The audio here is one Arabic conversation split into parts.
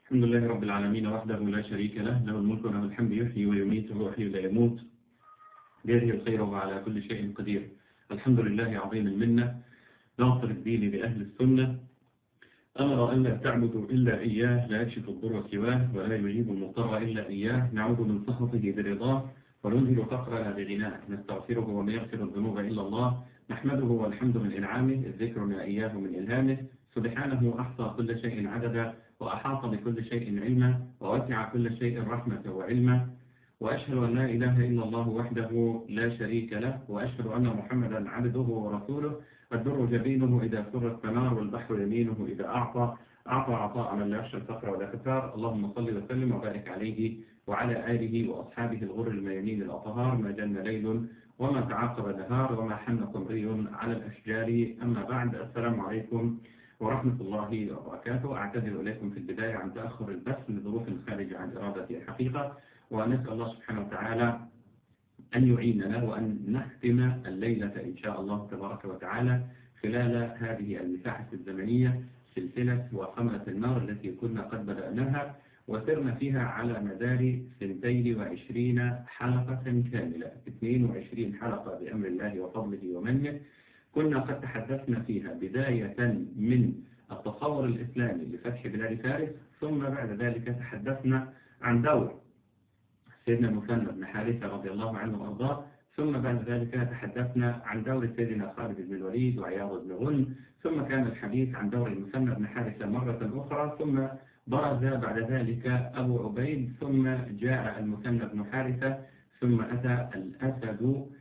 الحمد لله رب العالمين وحده لا شريك له، له الملك وله الحمد، يحيي ويميت ويحيي لا يموت، بيده الخير وهو على كل شيء قدير. الحمد لله عظيم المنة، ناصر الدين بأهل السنة، أمر أن لا تعبدوا إلا إياه، لا يكشف الضر سواه ولا يجيب المضطر إلا إياه، نعوذ من سخطه برضاه وننزل فقرنا بغناه، نستغفره وما يغفر الذنوب إلا الله، نحمده والحمد من إنعامه، الذكر ما إياه من إلهامه، سبحانه أحصى كل شيء عددا وأحاط بكل شيء علما ووسع كل شيء رحمة وعلما، وأشهد أن لا إله إلا الله وحده لا شريك له، وأشهد أن محمدا عبده ورسوله، الدر جبينه إذا سرت فنار والبحر يمينه إذا أعطى عطاء من لا يخشى الفقر ولا كفار. اللهم صل وسلم وبارك عليه وعلى آله وأصحابه الغر الميامين الأطهار، ما جن ليل وما تعاقب نهار وما حن قمري على الأشجار. أما بعد، السلام عليكم ورحمة الله وبركاته. أعتذر إليكم في البداية عن تأخر البث لظروف خارجة عن إرادتي الحقيقة، ونسأل الله سبحانه وتعالى أن يعيننا وأن نختم الليلة إن شاء الله تبارك وتعالى خلال هذه المساحة الزمنية سلسلة وخمرة النار التي كنا قد بدأناها وسرنا فيها على مدار 22 حلقة كاملة، 22 حلقة بأمر الله وفضله ومنه. كنا قد تحدثنا فيها بداية من التصور الإسلامي لفتح بلاد فارس، ثم بعد ذلك تحدثنا عن دور سيدنا المثنى بن حارثة رضي الله عنه وأرضاه، ثم بعد ذلك تحدثنا عن دور سيدنا خالد بن الوليد وعياض بن غنم، ثم كان الحديث عن دور المثنى بن حارثة مرة أخرى، ثم برز بعد ذلك أبو عبيد، ثم جاء المثنى بن حارثة، ثم أتى الأسد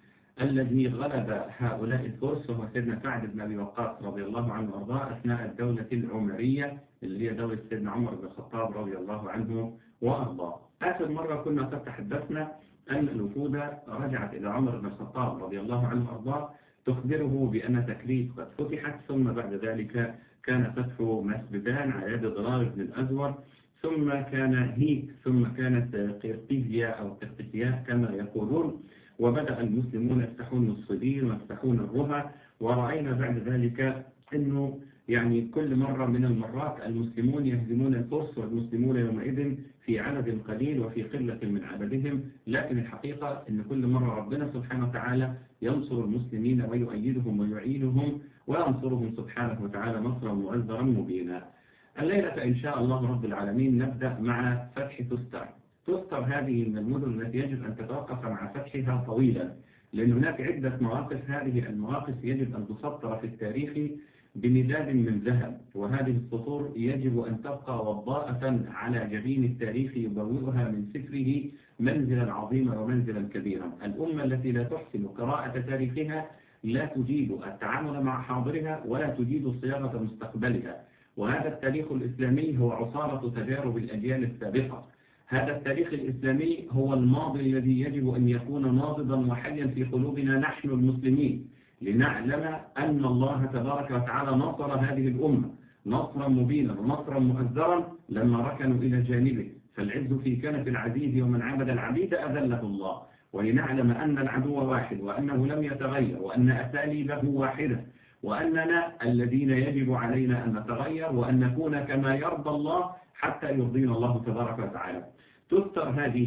الذي غلب هؤلاء الفرس، وهو سيدنا سعد بن أبي وقاص رضي الله عنه وأرضاه أثناء الدولة العمرية اللي هي دولة سيدنا عمر بن الخطاب رضي الله عنه وأرضاه. آخر مرة كنا قد تحدثنا أن الوفود رجعت إلى عمر بن الخطاب رضي الله عنه وأرضاه تخبره بأن تكريت قد فتحت، ثم بعد ذلك كان فتح مسبدان على يد ضرار بن الأزور، ثم كان هيك، ثم كانت قرطيزيا أو قرطيسيا كما يقولون، وبدأ المسلمون يفتحون الصدير ويفتحون الرها، ورأينا بعد ذلك أنه يعني كل مرة من المرات المسلمون يهزمون الفرس، والمسلمون يومئذ في عدد قليل وفي قلة من عددهم، لكن الحقيقة أن كل مرة ربنا سبحانه وتعالى ينصر المسلمين ويؤيدهم ويعينهم وينصرهم سبحانه وتعالى نصرا مؤزرا مبينا. الليلة إن شاء الله رب العالمين نبدأ مع فتح تستر. تستر هذه من المدن التي يجب أن تتوقف مع فتحها طويلا، لأن هناك عدة مواقف، هذه المواقف يجب أن تسطر في التاريخ بمداد من ذهب، وهذه السطور يجب أن تبقى وضاءة على جبين التاريخ يبوئها من سفره منزلا عظيما ومنزلا كبيرا. الأمة التي لا تحسن قراءة تاريخها لا تجيد التعامل مع حاضرها ولا تجيد صياغة مستقبلها، وهذا التاريخ الإسلامي هو عصارة تجارب الأجيال السابقة. هذا التاريخ الإسلامي هو الماضي الذي يجب أن يكون ناضدا وحيا في قلوبنا نحن المسلمين، لنعلم أن الله تبارك وتعالى نصر هذه الأمة نصرا مبينا ونصرا مؤزرا لما ركنوا إلى جانبه، فالعز في كنف العزيز ومن عبد العبيد أذله الله، ولنعلم أن العدو واحد وأنه لم يتغير وأن أساليبه واحدة، وأننا الذين يجب علينا أن نتغير وأن نكون كما يرضى الله حتى يرضينا الله تبارك وتعالى. تستر هذه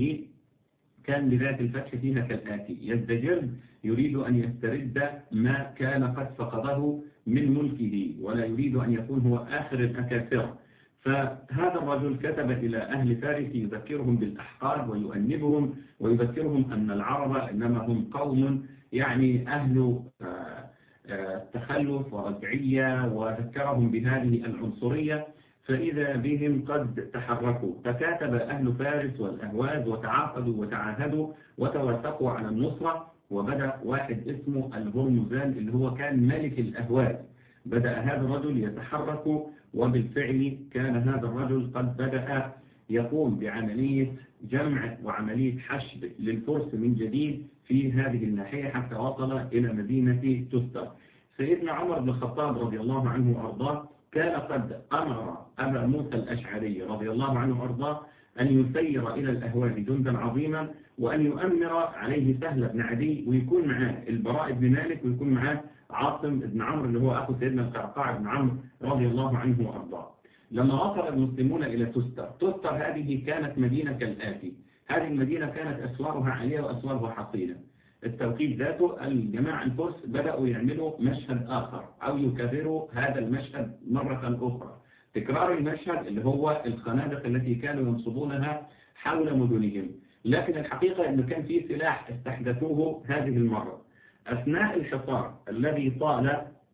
كان بداية الفتح فيها كالآتي: يزدجرد يريد أن يسترد ما كان قد فقده من ملكه، ولا يريد أن يكون هو آخر الأكاثر. فهذا الرجل كتب إلى أهل فارس يذكرهم بالأحقاد ويؤنبهم ويذكرهم أن العرب إنما هم قوم يعني أهل تخلف ورجعية، وذكرهم بهذه العنصرية، فإذا بهم قد تحركوا، فكاتب أهل فارس والأهواز وتعاقدوا وتعاهدوا وتوافقوا على النصرة، وبدأ واحد اسمه الهرمزان اللي هو كان ملك الأهواز، بدأ هذا الرجل يتحرك، وبالفعل كان هذا الرجل قد بدأ يقوم بعملية جمع وعملية حشد للفرس من جديد في هذه الناحية حتى وصل إلى مدينة تستر. سيدنا عمر بن الخطاب رضي الله عنه وأرضاه كان قد أمر أبا موسى الأشعري رضي الله عنه وأرضاه أن يسير إلى الأهواز جندا عظيما، وأن يؤمر عليه سهل بن عدي، ويكون معاه البراء بن مالك، ويكون معاه عاصم بن عمرو اللي هو أخو سيدنا القعقاع بن عمرو رضي الله عنه وأرضاه. لما وصل المسلمون إلى تستر. تستر هذه كانت مدينة كالآتي: هذه المدينة كانت أسوارها عالية وأسوارها حصينة. التوقيت ذاته الجماعة الفرس بدأوا يعملوا مشهد آخر أو يكرروا هذا المشهد مرة أخرى، تكرار المشهد اللي هو الخنادق التي كانوا ينصبونها حول مدنهم. لكن الحقيقة أنه كان في سلاح استحدثوه هذه المرة أثناء الحصار الذي طال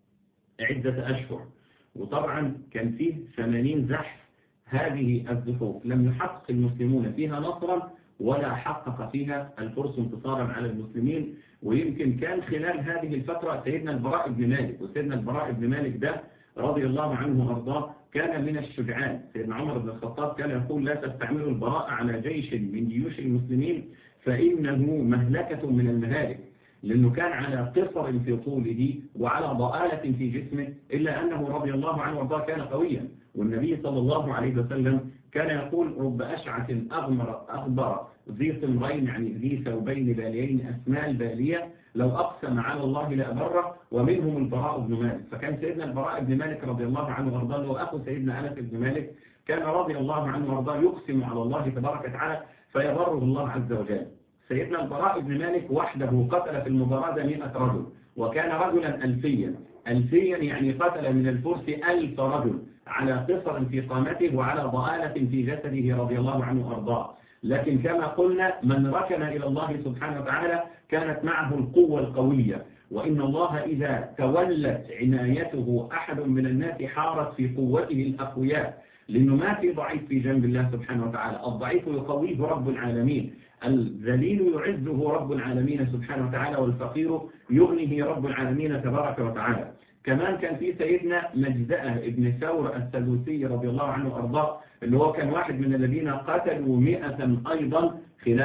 عدة أشهر، وطبعا كان فيه 80 زحف. هذه الزحوف لم يحقق المسلمون فيها نصرا ولا حقق فيها الفرس انتصارا على المسلمين. ويمكن كان خلال هذه الفترة سيدنا البراء بن مالك، وسيدنا البراء بن مالك ده رضي الله عنه وارضاه كان من الشجعان. سيدنا عمر بن الخطاب كان يقول: لا تستعملوا البراء على جيش من جيوش المسلمين فإنه مهلكة من المهالك، لأنه كان على قصر في طوله وعلى ضآلة في جسمه، إلا أنه رضي الله عنه وارضاه كان قويا. والنبي صلى الله عليه وسلم كان يقول: رب أشعث أغبر ذي ثمرين، يعني ذي ثوبين باليين أسمال بالية، لو أقسم على الله لأبره، ومنهم البراء بن مالك. فكان سيدنا البراء بن مالك رضي الله عنه وارضاه وأخو سيدنا أنس بن مالك كان رضي الله عنه وارضاه يقسم على الله تبارك وتعالى فيبره الله عز وجل. سيدنا البراء بن مالك وحده قتل في المباراة 100 رجل، وكان رجلا ألفيا. ألفيا يعني قتل من الفرس 1000 رجل على قصر في قامته وعلى ضآلة في جسده رضي الله عنه وارضاه. لكن كما قلنا من ركن إلى الله سبحانه وتعالى كانت معه القوة القوية. وإن الله إذا تولت عنايته أحد من الناس حارت في قوته الأقوياء، لأنه ما في ضعيف في جنب الله سبحانه وتعالى. الضعيف يقويه رب العالمين، الذليل يعزه رب العالمين سبحانه وتعالى، والفقير يغنيه رب العالمين تبارك وتعالى. كمان كان في سيدنا مجزأة ابن ثور السدوسي رضي الله عنه وارضاه، اللي هو كان واحد من الذين قتلوا 100 أيضا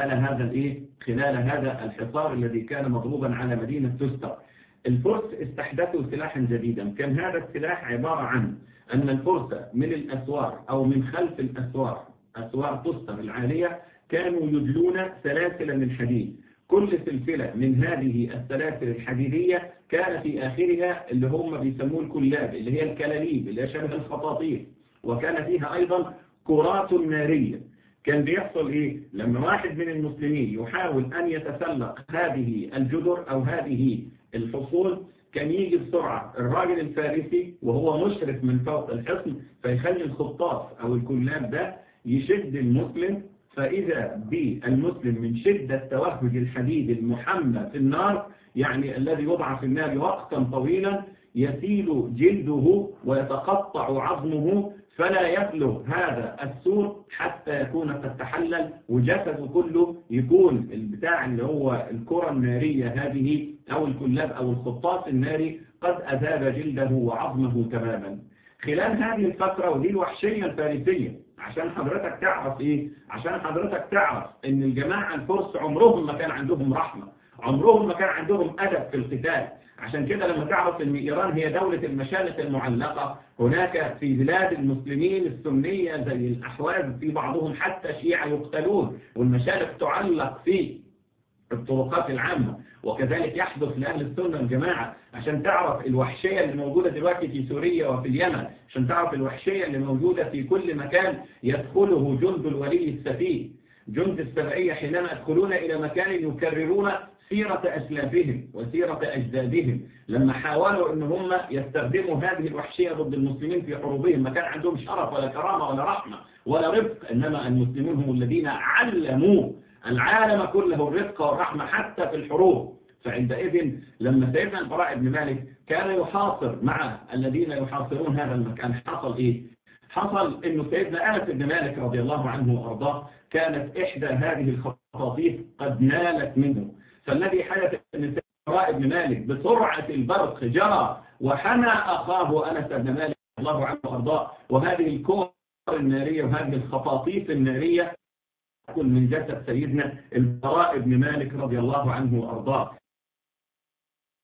خلال هذا الحصار الذي كان مضروبا على مدينة تستر. الفرس استحدثوا سلاحا جديدا، كان هذا السلاح عبارة عن أن الفرس من الأسوار أو من خلف الأسوار، أسوار تستر العالية، كانوا يدلون سلاسل من حديد. كل سلسلة من هذه السلاسل الحديدية كان في آخرها اللي هم بيسموه الكلاب، اللي هي الكلاليب اللي هي شبه الخطاطيف، وكان فيها أيضا كرات نارية. كان بيحصل إيه؟ لما واحد من المسلمين يحاول أن يتسلق هذه الجدر أو هذه الحصول، كان يجي بسرعة الراجل الفارسي وهو مشرف من فوق الحصن، فيخلي الخطاف أو الكلاب ده يشد المسلم، فإذا بالمسلم من شدة توهج الحديد المحمى في النار، يعني الذي يوضع في النار وقتا طويلا، يسيل جلده ويتقطع عظمه، فلا يبلغ هذا السور حتى يكون قد تحلل، وجسده كله يكون البتاع اللي هو الكرة النارية هذه أو الكلاب أو الخطاف الناري قد أذاب جلده وعظمه تماما. خلال هذه الفترة، ودي الوحشية الفارسية، عشان حضرتك تعرف إيه؟ عشان حضرتك تعرف إن الجماعة الفرس عمرهم ما كان عندهم رحمة، عمرهم ما كان عندهم أدب في القتال. عشان كده لما تعرف إن إيران هي دولة المشالق المعلقة، هناك في بلاد المسلمين السنية زي الأحواز في بعضهم حتى شيعة يقتلون، والمشالق تعلق في الطرقات العامة، وكذلك يحدث لأهل السنة والجماعة. عشان تعرف الوحشية اللي موجودة دلوقتي في سوريا وفي اليمن، عشان تعرف الوحشية اللي موجودة في كل مكان يدخله جند الولي السفيه، جند السبعية، حينما يدخلون إلى مكان يكررون سيرة أسلافهم وسيرة أجدادهم، لما حاولوا أن هم يستخدموا هذه الوحشية ضد المسلمين في حروبهم. ما كان عندهم شرف ولا كرامة ولا رحمة ولا رفق، إنما المسلمون هم الذين علموا العالم كله الرفق والرحمة حتى في الحروب. فعندئذ لما سيدنا البراء بن مالك كان يحاصر مع الذين يحاصرون هذا المكان، حصل إيه؟ حصل إنه سيدنا أنس بن مالك رضي الله عنه وأرضاه كانت إحدى هذه الخطاطيف قد نالت منه. فالذي حدث أن سيدنا البراء بن مالك بسرعة البرق جرى وحمى أخاه أنس بن مالك رضي الله عنه وأرضاه، وهذه الكور النارية وهذه الخطاطيف النارية تكون من جسد سيدنا البراء بن مالك رضي الله عنه وأرضاه.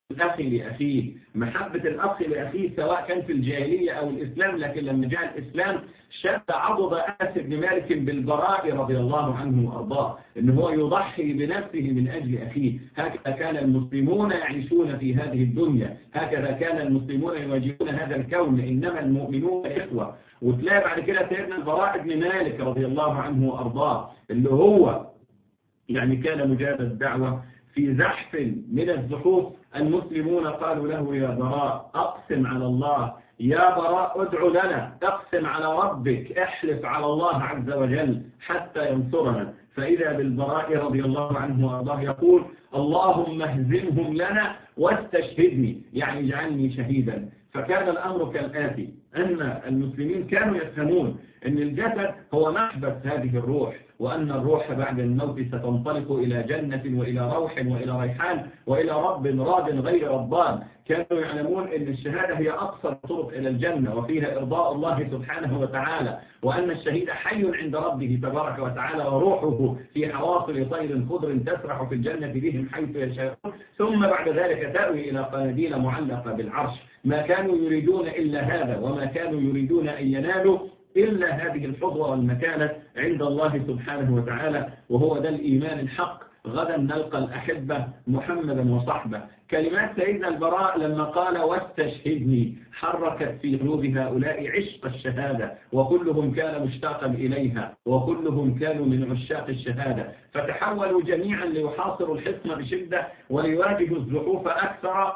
الأخ لأخيه، محبة الأخ لأخيه سواء كان في الجاهلية أو الإسلام. لكن لما جاء الإسلام شد عضد أنس بن مالك بالبراء رضي الله عنه وأرضاه، إن هو يضحي بنفسه من أجل أخيه. هكذا كان المسلمون يعيشون في هذه الدنيا، هكذا كان المسلمون يواجهون هذا الكون، إنما المؤمنون إخوة. وتلاقي بعد كده سيدنا البراء بن مالك رضي الله عنه وأرضاه اللي هو يعني كان مجاب الدعوة، في زحف من الزحوف المسلمون قالوا له يا براء أقسم على الله، يا براء ادع لنا، اقسم على ربك، احلف على الله عز وجل حتى ينصرنا. فإذا بالبراء رضي الله عنه وأرضاه يقول اللهم اهزمهم لنا واستشهدني، يعني اجعلني شهيدا. فكان الأمر كالآتي، أن المسلمين كانوا يفهمون أن الجسد هو محبس هذه الروح، وأن الروح بعد الموت ستنطلق إلى جنة وإلى روح وإلى ريحان وإلى رب راض غير رضان. كانوا يعلمون أن الشهادة هي أقصر الطرق إلى الجنة وفيها إرضاء الله سبحانه وتعالى، وأن الشهيد حي عند ربه تبارك وتعالى وروحه في حواصل طير خضر تسرح في الجنة بهم حيث يشاءون، ثم بعد ذلك تأوي إلى قناديل معلقة بالعرش. ما كانوا يريدون إلا هذا، وما كانوا يريدون أن ينالوا إلا هذه الحظوة والمكانة عند الله سبحانه وتعالى، وهو ده الإيمان الحق. غدا نلقى الأحبة محمدا وصحبه. كلمات سيدنا البراء لما قال واستشهدني حركت في قلوب هؤلاء عشق الشهادة، وكلهم كان مشتاقا إليها، وكلهم كانوا من عشاق الشهادة، فتحولوا جميعا ليحاصروا الحصن بشدة وليواجهوا الزحوف أكثر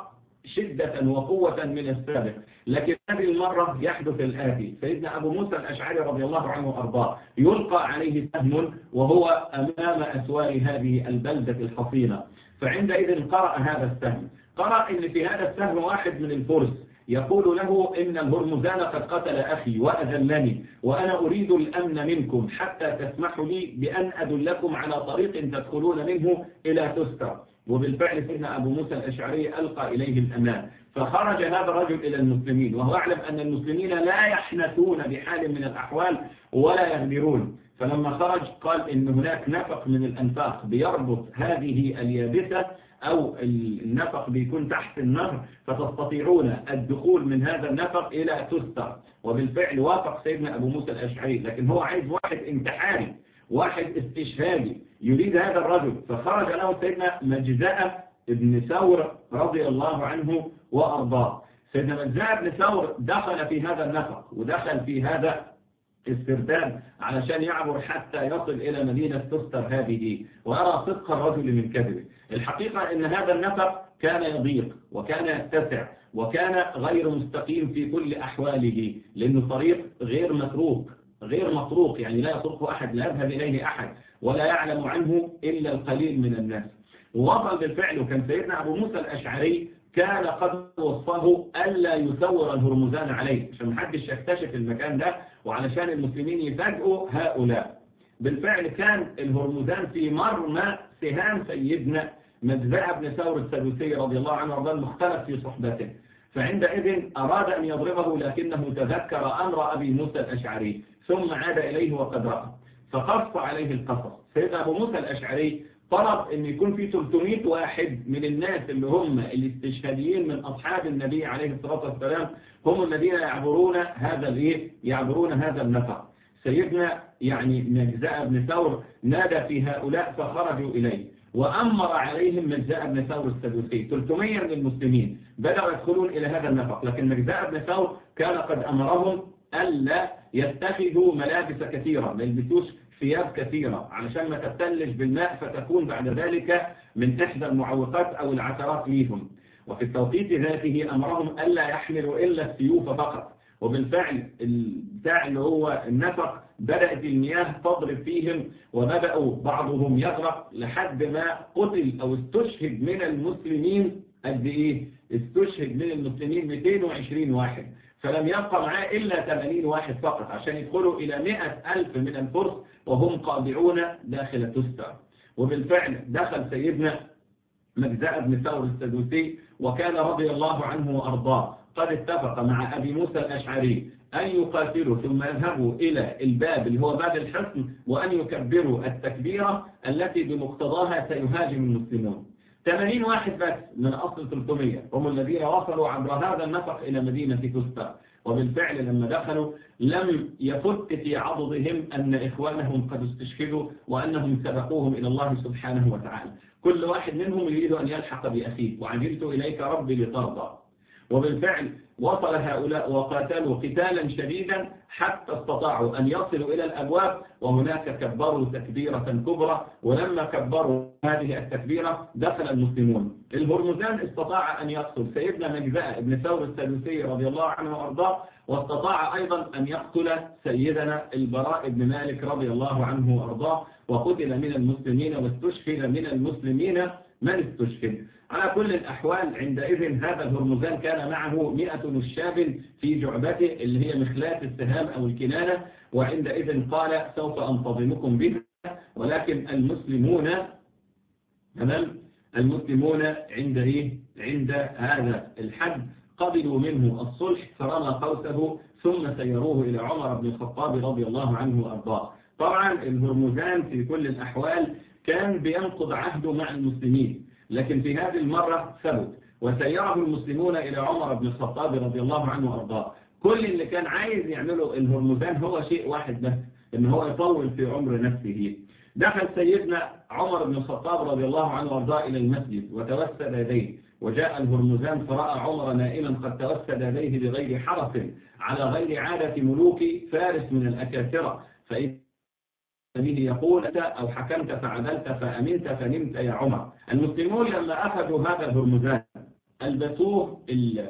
شدة وقوة من السابق. لكن هذه المرة يحدث الآتي، سيدنا أبو موسى الأشعري رضي الله عنه وأرضاه يلقى عليه سهم وهو أمام أسوار هذه البلدة الحصينة. فعندئذ قرأ هذا السهم، قرأ إن في هذا السهم واحد من الفرس يقول له إن الهرمزان قد قتل أخي وأذلني، وأنا أريد الأمن منكم حتى تسمحوا لي بأن أدلكم على طريق تدخلون منه إلى تستر. وبالفعل سيدنا أبو موسى الأشعري ألقى إليه الأمان، فخرج هذا الرجل إلى المسلمين وهو أعلم أن المسلمين لا يحنثون بحال من الأحوال ولا يغدرون. فلما خرج قال إن هناك نفق من الأنفاق بيربط هذه اليابسة، أو النفق بيكون تحت النهر، فتستطيعون الدخول من هذا النفق إلى تستر. وبالفعل وافق سيدنا أبو موسى الأشعري، لكن هو عايز واحد انتحاري، واحد استشهادي يريد هذا الرجل. فخرج له سيدنا مجزأة بن ثور رضي الله عنه وأرضاه. سيدنا مجزأة بن ثور دخل في هذا النفق ودخل في هذا استرداد علشان يعبر حتى يصل إلى مدينة تستر هذه، وأرى صدق الرجل من كذبه. الحقيقة أن هذا النفق كان يضيق وكان يتسع وكان غير مستقيم في كل أحواله، لأنه طريق غير مطروق، يعني لا يطرقه أحد، لا يذهب إليه أحد، ولا يعلم عنه إلا القليل من الناس. ووصل بالفعل، وكان سيدنا أبو موسى الأشعري كان قد وصفه ألا يثور الهرمزان عليه عشان محدش يكتشف المكان ده، وعلشان المسلمين يفاجئوا هؤلاء. بالفعل كان الهرمزان في مرمى سهام سيدنا مجزأة بن ثور السدوسي رضي الله عنه وارضاه المختلف في صحبته. فعندئذ أراد أن يضربه، لكنه تذكر أمر أبي موسى الأشعري ثم عاد إليه وقد رأى، فقص عليه القصص. سيدنا أبو موسى الأشعري طلب أن يكون في 300 واحد من الناس اللي هم الاستشهاديين من أصحاب النبي عليه الصلاة والسلام، هم الذين يعبرون هذا النفق. سيدنا يعني مجزأة بن ثور نادى في هؤلاء فخرجوا إليه، وأمر عليهم مجزأة بن ثور السدوسي 300 من المسلمين بدأوا يدخلون إلى هذا النفق. لكن مجزأة بن ثور كان قد أمرهم ألا يتخذوا ملابس كثيرة، ما يلبسوش ثياب كثيرة علشان ما تبتلج بالماء فتكون بعد ذلك من إحدى المعوقات أو العثرات ليهم. وفي التوقيت ذاته أمرهم ألا يحملوا إلا السيوف فقط. وبالفعل البتاع اللي هو النفق بدأت المياه تضرب فيهم، وبدأوا بعضهم يغرق لحد ما قتل أو استشهد من المسلمين قد إيه؟ استشهد من المسلمين 220 واحد، فلم يبقى معاه إلا 80 واحد فقط عشان يدخلوا إلى 100,000 من الفرس وهم قاضعون داخل تستر. وبالفعل دخل سيدنا مجزأة بن ثور السدوسي، وكان رضي الله عنه وأرضاه قد اتفق مع أبي موسى الأشعري أن يقاتلوا ثم يذهبوا إلى الباب اللي هو باب الحصن، وأن يكبروا التكبيرة التي بمقتضاها سيهاجم المسلمون. 80 واحد بس من أصل 300 هم الذين وصلوا عبر هذا النفق إلى مدينة كسرى. وبالفعل لما دخلوا لم يفت في عضدهم أن إخوانهم قد استشهدوا وأنهم سبقوهم إلى الله سبحانه وتعالى. كل واحد منهم يريد أن يلحق بأخيه، وعجلت إليك ربي لترضى. وبالفعل وصل هؤلاء وقاتلوا قتالا شديدا حتى استطاعوا أن يصلوا إلى الأبواب، وهناك كبروا تكبيرة كبرى. ولما كبروا هذه التكبيرة دخل المسلمون. الهرمزان استطاع أن يقتل سيدنا مجزاء بن ثور السدوسي رضي الله عنه وأرضاه، واستطاع أيضا أن يقتل سيدنا البراء بن مالك رضي الله عنه وأرضاه، وقتل من المسلمين واستشهد من المسلمين من استشهد. على كل الأحوال عندئذ هذا الهرمزان كان معه 100 نشاب في جعبته اللي هي مخلات السهام أو الكنانة، وعندئذ قال سوف أنتظمكم بها. ولكن المسلمون عند هذا الحد قبلوا منه الصلح، فرمى قوسه ثم سيروه إلى عمر بن الخطاب رضي الله عنه وأرضاه. طبعا الهرمزان في كل الأحوال كان بينقض عهده مع المسلمين، لكن في هذه المرة ثبت وسيره المسلمون إلى عمر بن الخطاب رضي الله عنه وأرضاه. كل اللي كان عايز يعمله الهرمزان هو شيء واحد بس، إن هو يطول في عمر نفسه. دخل سيدنا عمر بن الخطاب رضي الله عنه وأرضاه إلى المسجد وتوسد يديه، وجاء الهرمزان فرأى عمر نائما قد توسد يديه بغير حرس على غير عادة ملوك فارس من الأكاثرة، فإذا به يقول أو حكمت فعدلت فأمنت فنمت يا عمر. المسلمون لما أخذوا هذا الهرمزان ألبسوه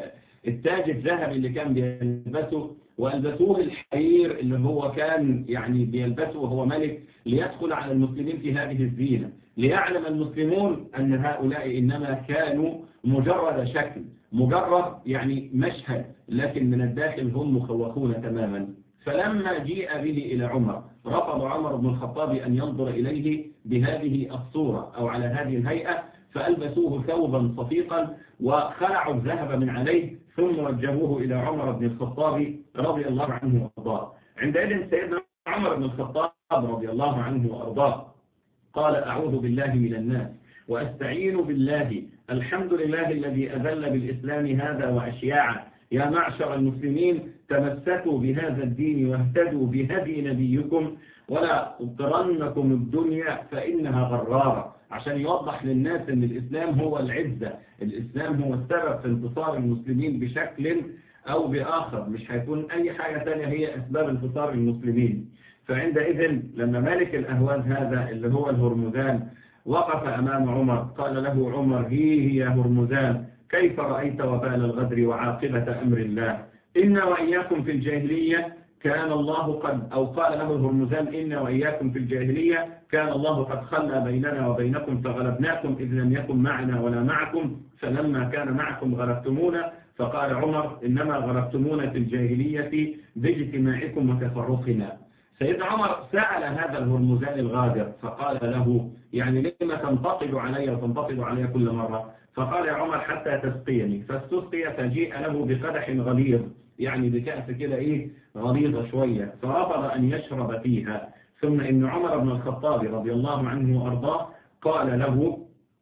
التاج الذهبي اللي كان بيلبسه، وألبسوه الحرير اللي هو كان بيلبسه وهو ملك، ليدخل على المسلمين في هذه الزينة، ليعلم المسلمون أن هؤلاء إنما كانوا مجرد شكل، مجرد مشهد، لكن من الداخل هم مخوخون تماما. فلما جيء به إلى عمر رفض عمر بن الخطاب أن ينظر إليه بهذه الصورة أو على هذه الهيئة، فألبسوه ثوبا صفيقا وخلعوا الذهب من عليه ثم وجهوه إلى عمر بن الخطاب رضي الله عنه وأرضاه. عندئذ سيدنا عمر بن الخطاب رضي الله عنه وأرضاه قال أعوذ بالله من الناس وأستعين بالله، الحمد لله الذي أذل بالإسلام هذا وأشياعه، يا معشر المسلمين تمسكوا بهذا الدين واهتدوا بهدي نبيكم، ولا تغرنكم الدنيا فإنها غرارة، عشان يوضح للناس أن الإسلام هو العزة، الإسلام هو السبب في انتصار المسلمين بشكل أو بآخر، مش هيكون أي حاجة ثانية هي أسباب انتصار المسلمين. فعندئذ لما ملك الأهواز هذا اللي هو الهرمزان وقف أمام عمر قال له عمر هي يا هرمزان كيف رأيت وبال الغدر وعاقبة أمر الله؟ إن وإياكم في الجاهلية كان الله قد، أو قال له الهرمزان إن وإياكم في الجاهلية كان الله قد خلى بيننا وبينكم فغلبناكم إذ لم يكن معنا ولا معكم، فلما كان معكم غلبتمونا. فقال عمر إنما غلبتمونا في الجاهلية باجتماعكم وتفرقنا. سيدنا عمر سأل هذا الهرمزان الغادر فقال له لما تنتقد علي وتنتقد علي كل مرة؟ فقال يا عمر حتى تسقيني، فاستسقي فجيء له بقدح غليظ، بكأس كده غليظة شوية، فرفض أن يشرب فيها. ثم إن عمر بن الخطاب رضي الله عنه وأرضاه قال له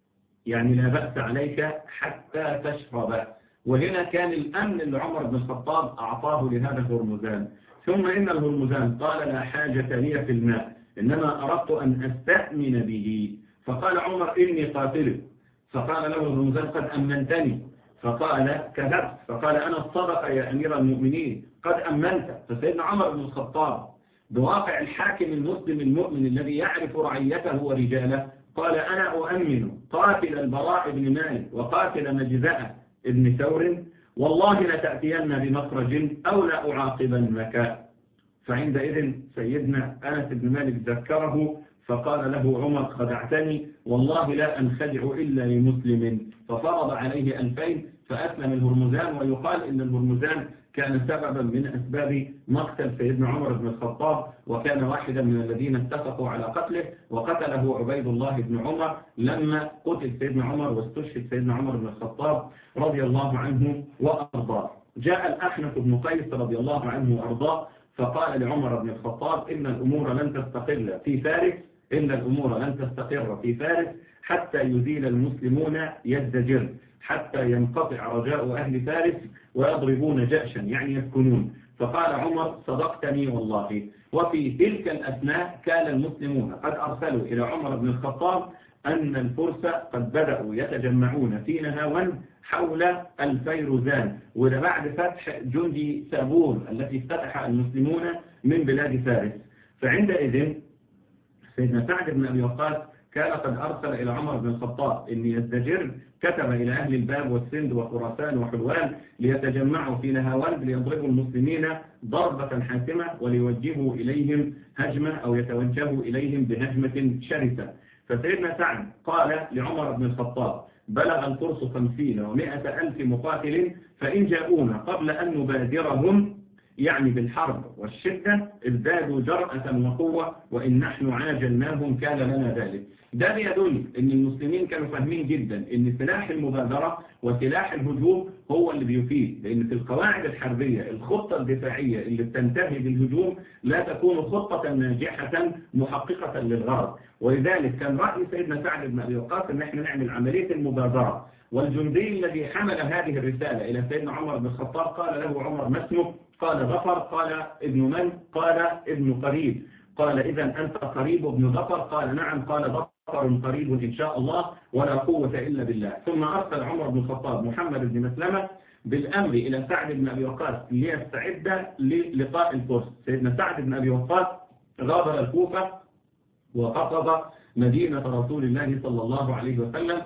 لا بأس عليك حتى تشرب. وهنا كان الأمن اللي عمر بن الخطاب أعطاه لهذا الهرمزان. ثم إن الهرمزان قال لا حاجة لي في الماء، إنما أردت أن أستأمن به. فقال عمر إني قاتلك. فقال له الهرمزان قد أمنتني. فقال كذبت. فقال أنا الصدق يا أمير المؤمنين قد أمنت. فسيدنا عمر بن الخطاب بواقع الحاكم المسلم المؤمن الذي يعرف رعيته ورجاله قال أنا أؤمن قاتل البراء بن مالك وقاتل مجزاء ابن ثور، والله لتأتين بمخرج أو لا أعاقبنك. فعندئذ سيدنا أنس بن مالك ذكره فقال له عمر خدعتني والله لا أنخدع إلا لمسلم، ففرض عليه 2000 فأسلم الهرمزان. ويقال إن الهرمزان كان سببا من أسباب مقتل سيدنا عمر بن الخطاب، وكان واحدا من الذين اتفقوا على قتله، وقتله عبيد الله بن عمر لما قتل سيدنا عمر واستشهد سيدنا عمر بن الخطاب رضي الله عنه وأرضاه. جاء الأحنف بن قيس رضي الله عنه وأرضاه فقال لعمر بن الخطاب إن الأمور لن تستقر في فارس حتى يزيل المسلمون يزدجر، حتى ينقطع رجاء أهل فارس ويضربون جأشا يعني يسكنون. فقال عمر صدقتني والله. وفي تلك الأثناء كان المسلمون قد أرسلوا إلى عمر بن الخطاب أن الفرس قد بدأوا يتجمعون في نهاوند حول الفيروزان، وده بعد فتح جندي سابور التي افتتح المسلمون من بلاد فارس. فعندئذ سيدنا سعد بن أبي وقاص كان قد أرسل إلى عمر بن الخطاب أن يزدجر، كتب إلى أهل الباب والسند وخراسان وحلوان ليتجمعوا في نهاوند ليضربوا المسلمين ضربة حاسمة وليوجهوا إليهم هجمة أو يتوجهوا إليهم بهجمة شرسة. فسيدنا سعد قال لعمر بن الخطاب بلغ الفرس 50 و100 ألف مقاتل، فإن جاءونا قبل أن نبادرهم يعني بالحرب والشدة ازدادوا جرأة وقوة، وإن نحن عاجلناهم كان لنا ذلك. ده بيدل أن المسلمين كانوا فاهمين جدا أن سلاح المبادرة وسلاح الهجوم هو اللي بيفيد، لأن في القواعد الحربية الخطة الدفاعية اللي بتنتهي بالهجوم لا تكون خطة ناجحة محققة للغرض. ولذلك كان رأي سيدنا سعد بن أبي وقاص أن احنا نعمل عملية المبادرة. والجندي الذي حمل هذه الرسالة إلى سيدنا عمر بن الخطاب قال له عمر ما اسمك؟ قال ظفر. قال ابن من؟ قال ابن قريب. قال إذا أنت قريب ابن ظفر؟ قال نعم. قال ظفر قريب إن شاء الله ولا قوة إلا بالله. ثم أرسل عمر بن الخطاب محمد بن مسلمة بالأمر إلى سعد بن أبي وقاص ليستعد للقاء الفرس. سيدنا سعد بن أبي وقاص غادر الكوفة وقصد مدينة رسول الله صلى الله عليه وسلم،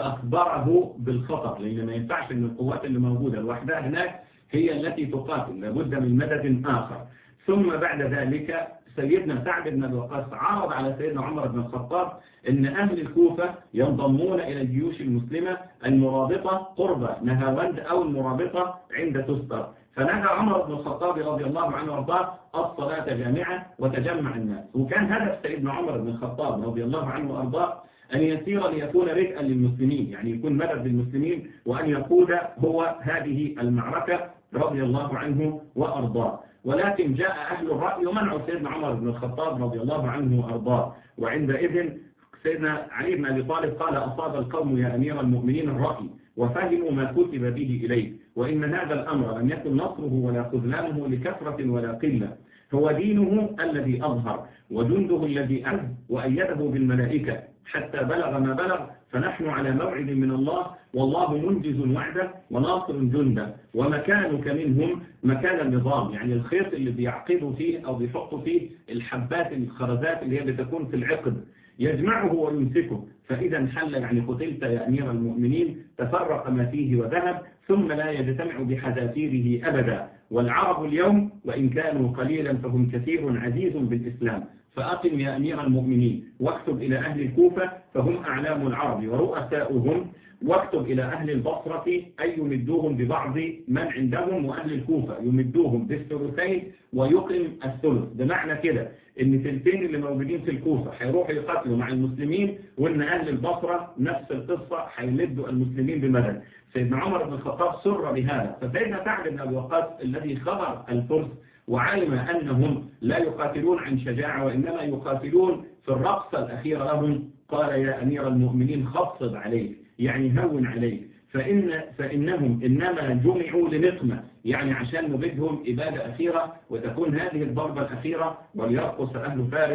فأخبره بالخطر، لأن ما ينفعش أن القوات اللي موجودة لوحدها هناك هي التي تقاتل، لابد من مدد آخر. ثم بعد ذلك سيدنا سعد بن أبي وقاص عرض على سيدنا عمر بن الخطاب أن أهل الكوفة ينضمون إلى الجيوش المسلمة المرابطة قرب نهاوند أو المرابطة عند تستر. فنهى عمر بن الخطاب رضي الله عنه وارضاه الصلاة جامعة وتجمع الناس. وكان هدف سيدنا عمر بن الخطاب رضي الله عنه وارضاه أن يسير ليكون رئا للمسلمين، يعني يكون مدد للمسلمين، وأن يقود هو هذه المعركة رضي الله عنه وأرضاه. ولكن جاء أهل الرأي ومنعوا سيدنا عمر بن الخطاب رضي الله عنه وأرضاه. وعندئذ سيدنا علي بن أبي طالب قال أصاب القوم يا أمير المؤمنين الرأي وفهموا ما كتب به إليه، وإن هذا الأمر لم يكن نصره ولا خذلانه لكثرة ولا قلة، هو دينه الذي أظهر وجنده الذي أعز وأيده بالملائكة حتى بلغ ما بلغ، فنحن على موعد من الله والله منجز وعده وناصر جنده، ومكانك منهم مكان النظام، يعني الخيط اللي بيعقدوا فيه أو بيحطوا فيه الحبات الخرزات اللي هي بتكون في العقد يجمعه ويمسكه، فإذا انحل يعني قتلت يا أمير المؤمنين تفرق ما فيه وذهب، ثم لا يجتمع بحذافيره أبدا. والعرب اليوم وإن كانوا قليلا فهم كثير عزيز بالإسلام. فأقم يا أمير المؤمنين واكتب إلى أهل الكوفة فهم أعلام العرب ورؤساؤهم، واكتب إلى أهل البصرة أي يمدوهم ببعض من عندهم، وأهل الكوفة يمدوهم بالثلثين ويقم الثلث. بمعنى كده إن ثلثين اللي موجودين في الكوفة هيروحوا يقاتلوا مع المسلمين، وإن أهل البصرة نفس القصة هيمدوا المسلمين بمدد. سيدنا عمر بن الخطاب سر بهذا. فسيدنا سعد بن أبي وقاص الذي خبر الفرس وعلم أنهم لا يقاتلون عن شجاعة وإنما يقاتلون في الرقصة الأخيرة لهم، قال يا أمير المؤمنين خفض عليك، يعني هون عليك، فإنهم إنما جمعوا لنقمة، يعني عشان نبدهم إبادة أخيرة وتكون هذه الضربة الأخيرة وليرقص أهل فارس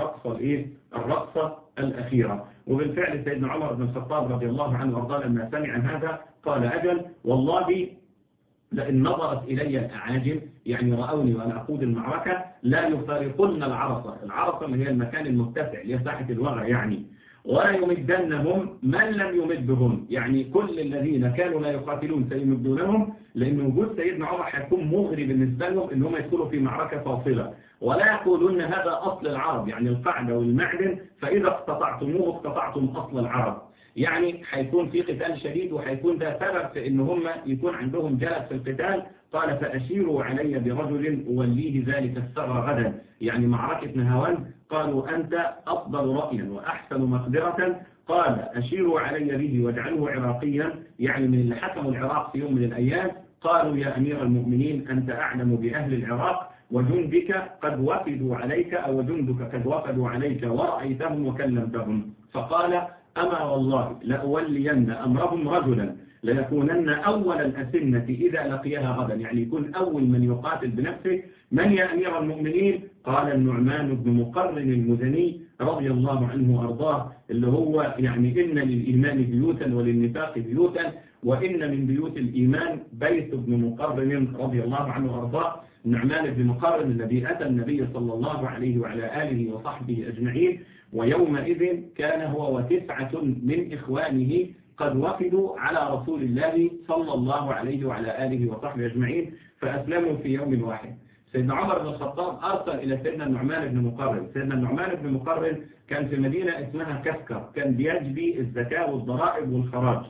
الرقصة الأخيرة. وبالفعل سيدنا عمر بن الخطاب رضي الله عنه وارضاه لما سمع هذا قال أجل والله لئن نظرت إلي الأعاجم، يعني رأوني وأنا أقود المعركة، لا يفارقن العرصة اللي هي المكان المرتفع اللي هي ساحة الوغى يعني، ولا يمدنهم من لم يمدهم، يعني كل الذين كانوا لا يقاتلون سيمدونهم، لأن وجود سيدنا عمر هيكون مغري بالنسبة لهم إن هم يدخلوا في معركة فاصلة، ولا يقولون هذا أصل العرب يعني القاعدة والمعدن، فإذا اقتطعتموه اقتطعتم أصل العرب، يعني هيكون في قتال شديد وهيكون ده سبب في إن هم يكون عندهم جلد في القتال. قال فأشيروا علي برجل أوليه ذلك الثغر غدا، يعني معركة نهاوند قالوا أنت أفضل رأيا وأحسن مقدرة، قال أشيروا علي به واجعلوه عراقيا، يعني من اللي حكموا العراق في يوم من الأيام. قالوا يا أمير المؤمنين أنت أعلم بأهل العراق وجندك قد وفدوا عليك، أو جندك قد وفدوا عليك ورأيتهم وكلمتهم. فقال أما والله لأولين أمرهم رجلا ليكونن أول الأسنة إذا لقيها غدا، يعني يكون أول من يقاتل بنفسه. من يا أمير المؤمنين؟ قال النعمان بن مقرن المزني رضي الله عنه وأرضاه، اللي هو يعني إن للإيمان بيوتا وللنفاق بيوتا، وإن من بيوت الإيمان بيت بن مقرن رضي الله عنه وأرضاه. النعمان بن مقرن الذي أتى النبي صلى الله عليه وعلى آله وصحبه أجمعين، ويومئذ كان هو وتسعة من إخوانه قد وفدوا على رسول الله صلى الله عليه وعلى آله وصحبه أجمعين، فأسلموا في يوم واحد. سيدنا عمر بن الخطاب أرسل إلى سيدنا النعمان بن مقرن. سيدنا النعمان بن مقرن كان في مدينة اسمها كسكر، كان بيجبي الزكاة والضرائب والخراج.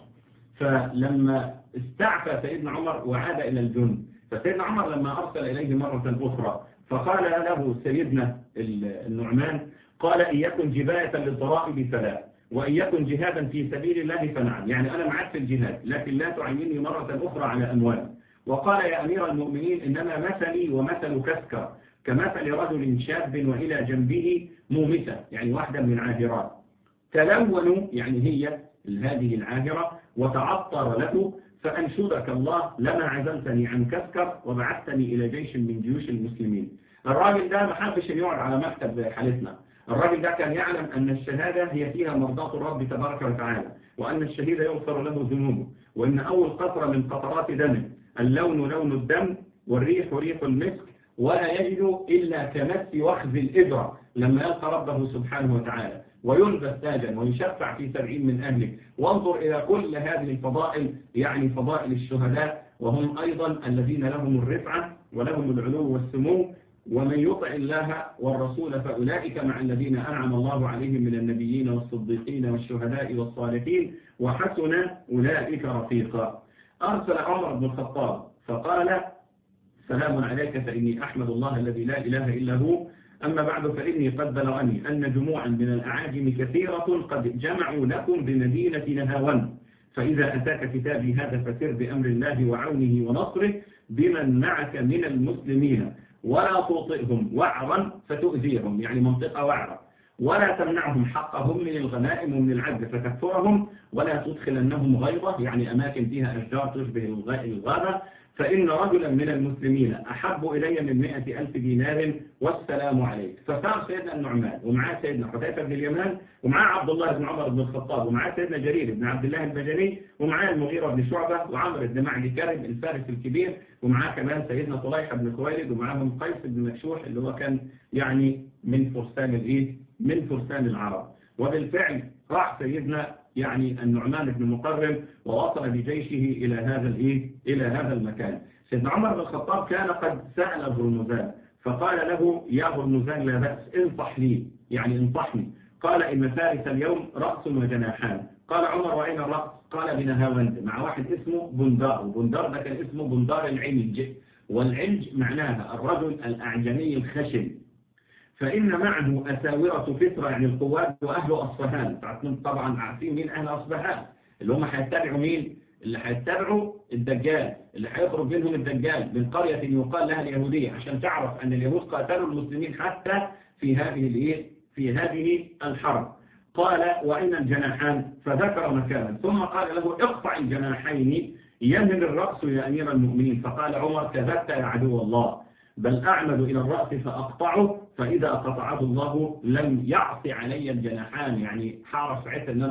فلما استعفى سيدنا عمر وعاد إلى الجند، فسيدنا عمر لما أرسل إليه مرة أخرى فقال له سيدنا النعمان، قال إن يكن جباية للضرائب فلا، وإن يكن جهادا في سبيل الله فنعم، يعني أنا معك في الجهاد لكن لا تعينني مرة أخرى على أموال. وقال يا أمير المؤمنين إنما مثلي ومثل كسكر كمثل رجل شاب وإلى جنبه مومسة، يعني واحدة من العاهرات، تلونوا يعني هي هذه العاهرة، وتعطر له، فأنشدك الله لما عزلتني عن كسكر وبعثتني إلى جيش من جيوش المسلمين. الراجل ده ما حبش يقعد على مكتب زي حالتنا. الراجل ده كان يعلم أن الشهادة هي فيها مرضاة الرب تبارك وتعالى، وأن الشهيد يغفر له ذنوبه، وإن أول قطرة من قطرات دمه اللون لون الدم والريح ريح المسك، ولا يجد إلا كمس وخز الإبرة لما يلقى ربه سبحانه وتعالى، ويلبس تاجا ويشفع في 70 من أهله. وانظر إلى كل هذه الفضائل، يعني فضائل الشهداء، وهم أيضا الذين لهم الرفعة ولهم العلو والسمو. ومن يطع الله والرسول فأولئك مع الذين أنعم الله عليهم من النبيين والصديقين والشهداء والصالحين وحسن أولئك رفيقا. أرسل عمر بن الخطاب فقال سلام عليك فإني أحمد الله الذي لا إله إلا هو، أما بعد فإني قد بلغني أن جموعا من الأعاجم كثيرة قد جمعوا لكم بمدينة نهاون، فإذا أتاك كتابي هذا فسر بأمر الله وعونه ونصره بمن معك من المسلمين، ولا تطئهم وعرا فتؤذيهم، يعني منطقة وعرة، ولا تمنعهم حقهم من الغنائم ومن العدل فتكفرهم، ولا تدخلنهم غيظة، يعني أماكن فيها أشجار تشبه الغابة، فإن رجلا من المسلمين أحب إلي من 100,000 دينار، والسلام عليك. فصار سيدنا النعمان ومعاه سيدنا حذيفة بن اليمان، ومعاه عبد الله بن عمر بن الخطاب، ومعاه سيدنا جرير بن عبد الله البجلي، ومعاه المغيرة بن شعبة، وعمر بن معدي كرب الفارس الكبير، ومعاه كمان سيدنا طليحة بن خويلد، ومعاهم قيس بن مكشوح اللي هو كان يعني من فرسان العرب. وبالفعل راح سيدنا يعني النعمان بن مقرن ووصل بجيشه إلى هذا المكان. سيدنا عمر بن الخطاب كان قد سأل هرمزان فقال له يا هرمزان لا بأس انصح لي، يعني انصحني. قال إن فارس اليوم رأس وجناحان. قال عمر وأين الرأس؟ قال بنهاوند مع واحد اسمه بندار، وبندار ده كان اسمه بندار العنج، والعنج معناها الرجل الأعجمي الخشن، فإن معه أساورة فترة، يعني القوات وأهل أصفهان. طبعا عارفين مين أهل أصفهان، اللي هم هيتبعوا مين؟ اللي هيتبعوا الدجال، اللي هيخرج منهم الدجال من قرية يقال لها اليهودية، عشان تعرف أن اليهود قاتلوا المسلمين حتى في هذه الحرب. قال وأين الجناحان؟ فذكر مكانا، ثم قال له اقطع الجناحين ينهل الرأس يا أمير المؤمنين. فقال عمر كذبت يا عدو الله، بل أعمد إلى الرأس فأقطعه، فإذا قطعه الله لم يعص علي الجناحان، يعني حارس عيت أن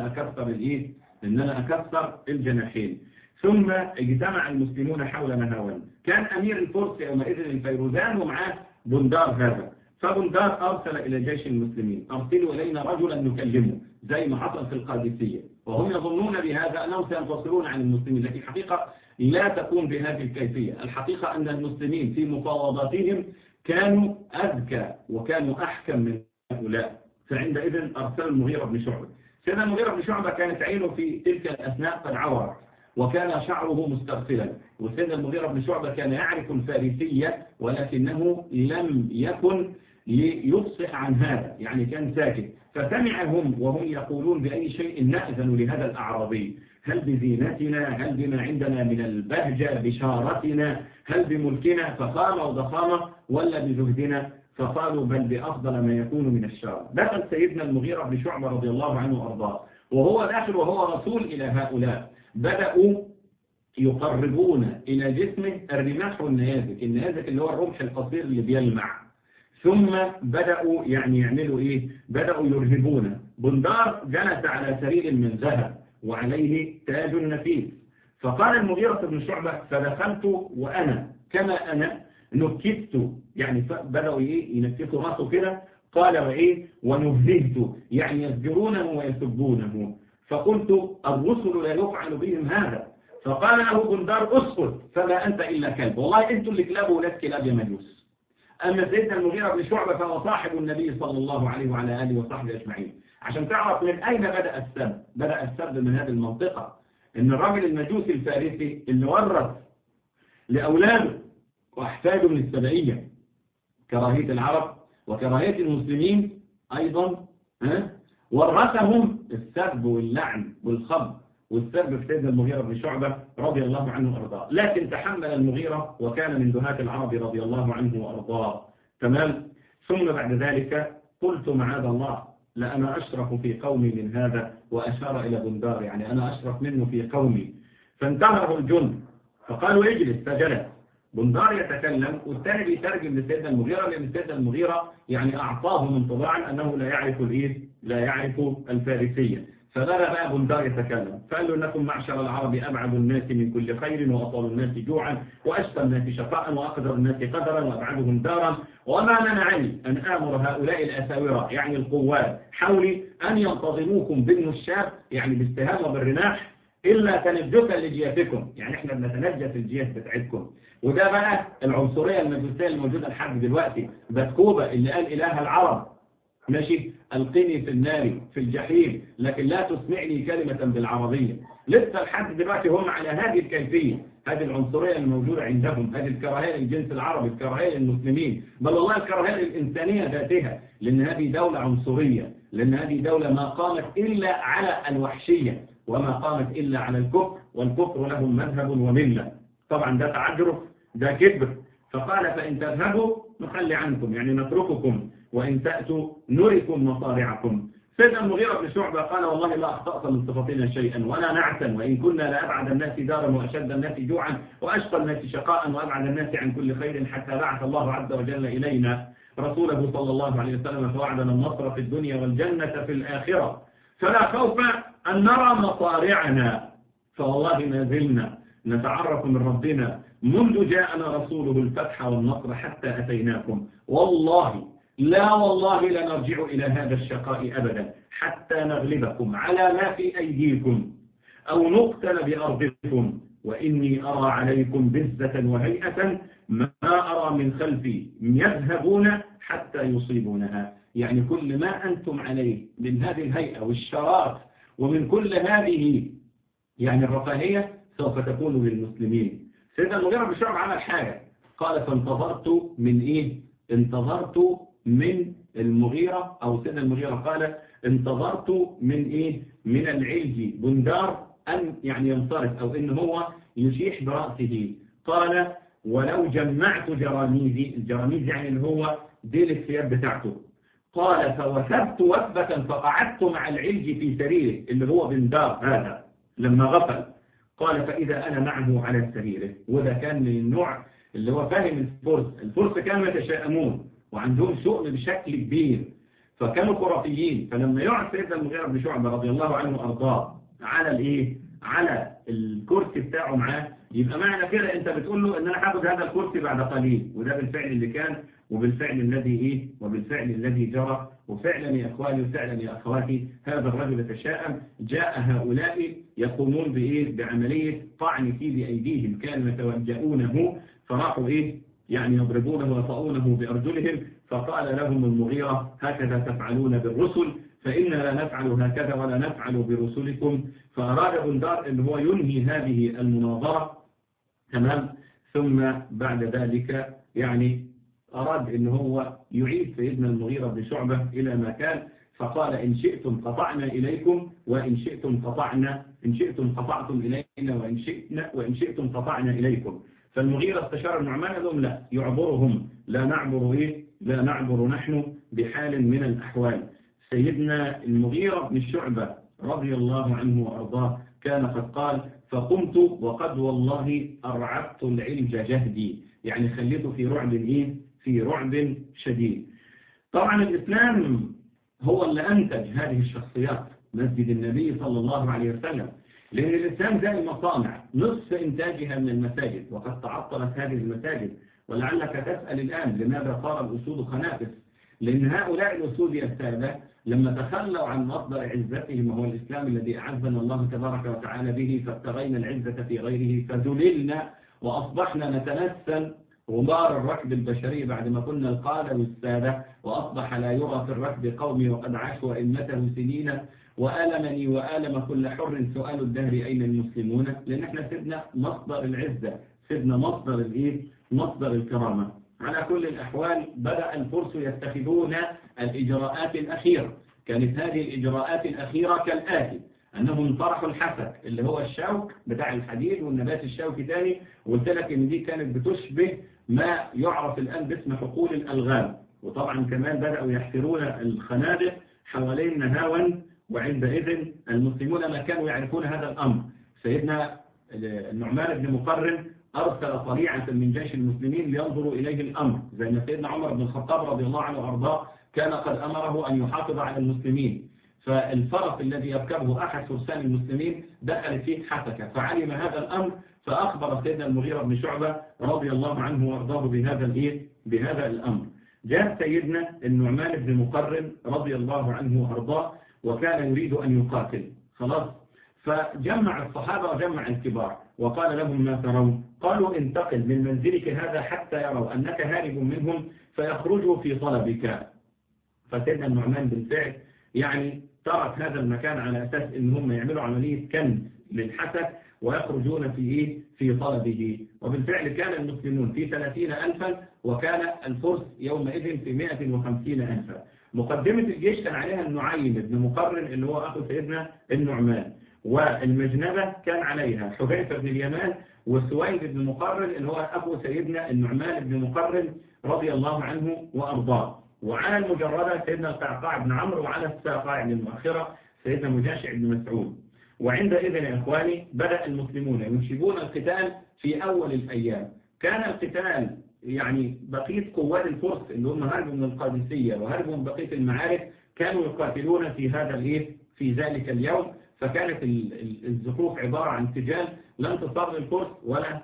أنا أكسر الجناحين. ثم اجتمع المسلمون حول نهاون. كان أمير الفرس يومئذ الفيروزان ومعاه بندار هذا، فبندار أرسل إلى جيش المسلمين أرسلوا إلينا رجلا نكلمه، زي ما حصل في القادسية، وهم يظنون بهذا أنهم سينتصرون عن المسلمين، لكن الحقيقة لا تكون بهذه الكيفية. الحقيقة أن المسلمين في مفاوضاتهم كانوا أذكى وكانوا أحكم من هؤلاء، فعندئذ أرسل المغيرة بن شعبة. سيدنا المغيرة بن شعبة كانت عينه في تلك الأثناء قد عورت، وكان شعره مسترسلا، وسيدنا المغيرة بن شعبة كان يعرف الفارسية ولكنه لم يكن ليفصح عن هذا، يعني كان ساكت. فسمعهم وهم يقولون بأي شيء نأذن لهذا الأعرابي، هل بزينتنا، هل بما عندنا من البهجة بشارتنا، هل بملكنا فخامة وضخامة، ولا بزهدنا؟ فقالوا بل بأفضل ما يكون من الشارة. دخل سيدنا المغيرة بن شعبة رضي الله عنه وأرضاه وهو داخل وهو رسول إلى هؤلاء، بدأوا يقربون إلى جسمه الرماح والنيازك، النيازك اللي هو الرمح القصير اللي بيلمع. ثم بدأوا يعملوا إيه؟ بدأوا يرهبونه. بندار جلس على سرير من ذهب وعليه تاج نفيس. فقال المغيرة بن شعبة فدخلت وأنا كما أنا نكبت، يعني بدأوا إيه؟ ينكبوا راسه كده. قال وإيه؟ ونهزت، يعني يزجرونه ويسبونه. فقلت الرسل لا يفعل بهم هذا. فقال له بندار اسكت فما أنت إلا كلب، والله أنتم اللي كلاب ولاد كلاب يا مجوس. أما سيدنا المغيرة بن شعبة فهو صاحب النبي صلى الله عليه وعلى آله وصحبه أجمعين. عشان تعرف من أين بدأ السب، بدأ السب من هذه المنطقة. إن الرجل المجوسي الفارسي اللي ورث لأولاده وأحفاده من السبعية كراهية العرب وكراهية المسلمين أيضا، ورثهم السب واللعن والخب والسب في سيدنا المغيرة بن شعبة رضي الله عنه وأرضاه. لكن تحمل المغيرة وكان من دهاة العرب رضي الله عنه وأرضاه. تمام. ثم بعد ذلك قلت معاذ الله لأنا أشرف في قومي من هذا، وأشار إلى بندار، يعني أنا أشرف منه في قومي. فانتهره الجند فقالوا اجلس، فجلس. بندار يتكلم والثاني بيترجم لسيدنا المغيرة، لأن سيدنا المغيرة يعني أعطاه انطباعا أنه لا يعرف لا يعرف الفارسية. فبدأ بقى بندار يتكلم فقال له إنكم معشر العرب أبعد الناس من كل خير، وأطول الناس جوعا، وأشقى الناس شقاء، وأقدر الناس قدرا، وأبعدهم دارا. وما منعني أن آمر هؤلاء الأساورة يعني القوات حولي أن ينتظموكم بالنشاب، يعني باستهام وبالرماح، إلا تنجسا لجياتكم، يعني إحنا بنتنجس الجيات بتاعتكم. وده بقى العنصرية المجوسية الموجودة لحد دلوقتي. بتكوبة اللي قال إله العرب ماشي ألقني في النار في الجحيم لكن لا تسمعني كلمة بالعربية، لسه لحد دلوقتي هم على هذه الكيفية. هذه العنصرية الموجودة عندهم، هذه الكراهية للجنس العربي، الكراهية للمسلمين، بل والله الكراهية للإنسانية ذاتها، لأن هذه دولة عنصرية، لأن هذه دولة ما قامت إلا على الوحشية وما قامت إلا على الكفر، والكفر لهم مذهب وملة. طبعا ده تعجرف، ده كبر. فقال فإن تذهبوا نخلي عنكم، يعني نترككم، وإن تأتوا نركم مصارعكم. سيدنا المغيرة بن شعبة قال والله لا أخطأت من صفتنا شيئا ولا نعتا، وإن كنا لأبعد الناس دارا وأشد الناس جوعا وأشقى الناس شقاء وأبعد الناس عن كل خير، حتى بعث الله عز وجل إلينا رسوله صلى الله عليه وسلم فوعدنا النصر في الدنيا والجنة في الآخرة، فلا خوف أن نرى مصارعنا. فوالله ما زلنا نتعرف من ربنا منذ جاءنا رسوله الفتح والنصر حتى أتيناكم، والله لا والله لنرجع إلى هذا الشقاء أبدا حتى نغلبكم على ما في أيديكم أو نقتل بأرضكم، وإني أرى عليكم بزة وهيئة ما أرى من خلفي يذهبون حتى يصيبونها. يعني كل ما أنتم عليه من هذه الهيئة والشرات ومن كل هذه يعني الرفاهية سوف تكون للمسلمين. سيدنا المغيرة بن شعبة عمل حاجة، قال فانتظرت من إيه؟ انتظرت من المغيرة، أو سيدنا المغيرة قال انتظرت من إيه؟ من العلج بندار أن يعني ينصرف، أو إن هو يشيح برأسه. قال ولو جمعت جراميزي، الجراميز يعني اللي هو ديل الثياب بتاعته. قال فوثبت وثبة فقعدت مع العلج في سريره اللي هو بندار هذا لما غفل. قال فإذا أنا معه على سريره، وده كان من النوع اللي هو فاهم الفرس كانوا يتشائمون وعندهم شؤم بشكل كبير، فكانوا خرافيين. فلما يقعد سيدنا المغيرة بن شعبة رضي الله عنه وأرضاه على الإيه؟ على الكرسي بتاعه معاه، يبقى معنى كده أنت بتقول له إن أنا هاخد هذا الكرسي بعد قليل. وده بالفعل اللي كان، وبالفعل الذي إيه؟ وبالفعل الذي جرى. وفعلا يا إخواني وفعلا يا أخواتي هذا الرجل تشاءم. جاء هؤلاء يقومون بإيه؟ بعملية طعن في بأيديهم، كانوا يتوجهونه فراحوا إيه؟ يعني يضربونه ويطؤونه بأرجلهم. فقال لهم المغيرة هكذا تفعلون بالرسل، فإنا لا نفعل هكذا ولا نفعل برسلكم. فأراد بندار أن هو ينهي هذه المناظرة. تمام. ثم بعد ذلك يعني أراد أن هو يعيد سيدنا المغيرة بن شعبة إلى ما كان. فقال إن شئتم قطعنا إليكم وإن شئتم قطعنا، إن شئتم قطعتم إلينا وإن شئتم قطعنا إليكم. فالمغيرة استشار النعمان قال لهم لا يعبرهم، لا نعبر إيه؟ لا نعبر نحن بحال من الأحوال. سيدنا المغيرة بن شعبة رضي الله عنه وأرضاه كان قد قال: فقمت وقد والله أرعبت العلج جهدي، يعني خليته في رعب إيه؟ في رعب شديد. طبعا الإسلام هو اللي أنتج هذه الشخصيات، مسجد النبي صلى الله عليه وسلم، لأن الإسلام زي المصانع نصف إنتاجها من المساجد، وقد تعطلت هذه المساجد. ولعلك تسأل الآن لماذا صار الأسود خنافس؟ لأن هؤلاء الأسود السادة لما تخلوا عن مصدر عزتهم وهو الإسلام الذي أعزنا الله تبارك وتعالى به، فابتغينا العزة في غيره فذللنا وأصبحنا نتنسل غبار الركب البشري بعد ما كنا القادة والسادة، وأصبح لا يرى في الركب قومي وقد عاشوا أئمته سنين، وآلمني وآلم كل حر سؤال الدهر أين المسلمون، لأن احنا سيدنا مصدر العزة، سيدنا مصدر الإيه؟ مصدر الكرامة. على كل الأحوال بدأ الفرس يتخذون الإجراءات الأخيرة. كانت هذه الإجراءات الأخيرة كالآتي: أنهم طرحوا الحسك اللي هو الشوك بتاع الحديد والنبات الشوكي تاني، وقلت لك إن دي كانت بتشبه ما يعرف الآن باسم حقول الألغام. وطبعا كمان بدأوا يحفرون الخنادق حوالين نهاون، وعندئذ المسلمون ما كانوا يعرفون هذا الأمر. سيدنا النعمان بن مقرن أرسل طليعة من جيش المسلمين لينظروا إليه الأمر، زي ما سيدنا عمر بن الخطاب رضي الله عنه وأرضاه كان قد أمره أن يحافظ على المسلمين. فالفرس الذي يركبه أحد فرسان المسلمين دخل فيه حسكة، فعلم هذا الأمر فأخبر سيدنا المغيرة بن شعبة رضي الله عنه وأرضاه بهذا الأمر. جاء سيدنا النعمان بن مقرن رضي الله عنه وأرضاه وكان يريد أن يقاتل خلاص، فجمع الصحابة وجمع الكبار وقال لهم: ما ترون؟ قالوا: انتقل من منزلك هذا حتى يروا أنك هارب منهم فيخرجوا في طلبك. فسيدنا النعمان بالفعل يعني ترك هذا المكان على أساس إن هم يعملوا عملية كنز للحسد ويخرجون في طلبه. وبالفعل كان المسلمون في 30,000 وكان الفرس يومئذ في 150,000. مقدمة الجيش كان عليها النعيم بن مقرن اللي هو أخو سيدنا النعمان، والمجنبة كان عليها حذيفة بن اليمان، وسويد بن مقرن اللي هو أخو سيدنا النعمان بن مقرن رضي الله عنه وأرضاه. وعلى المجردة سيدنا القعقاع بن عمرو، وعلى الساقاع المؤخرة سيدنا مجاشع بن مسعود. وعندئذ يا إخواني بدأ المسلمون ينشبون القتال في أول الأيام. كان القتال يعني بقية قوات الفرس اللي هم هربوا من القادسية وهربوا من بقية المعارك كانوا يقاتلون في ذلك اليوم. فكانت الزخوف عبارة عن سجال، لا انتصار للفرس ولا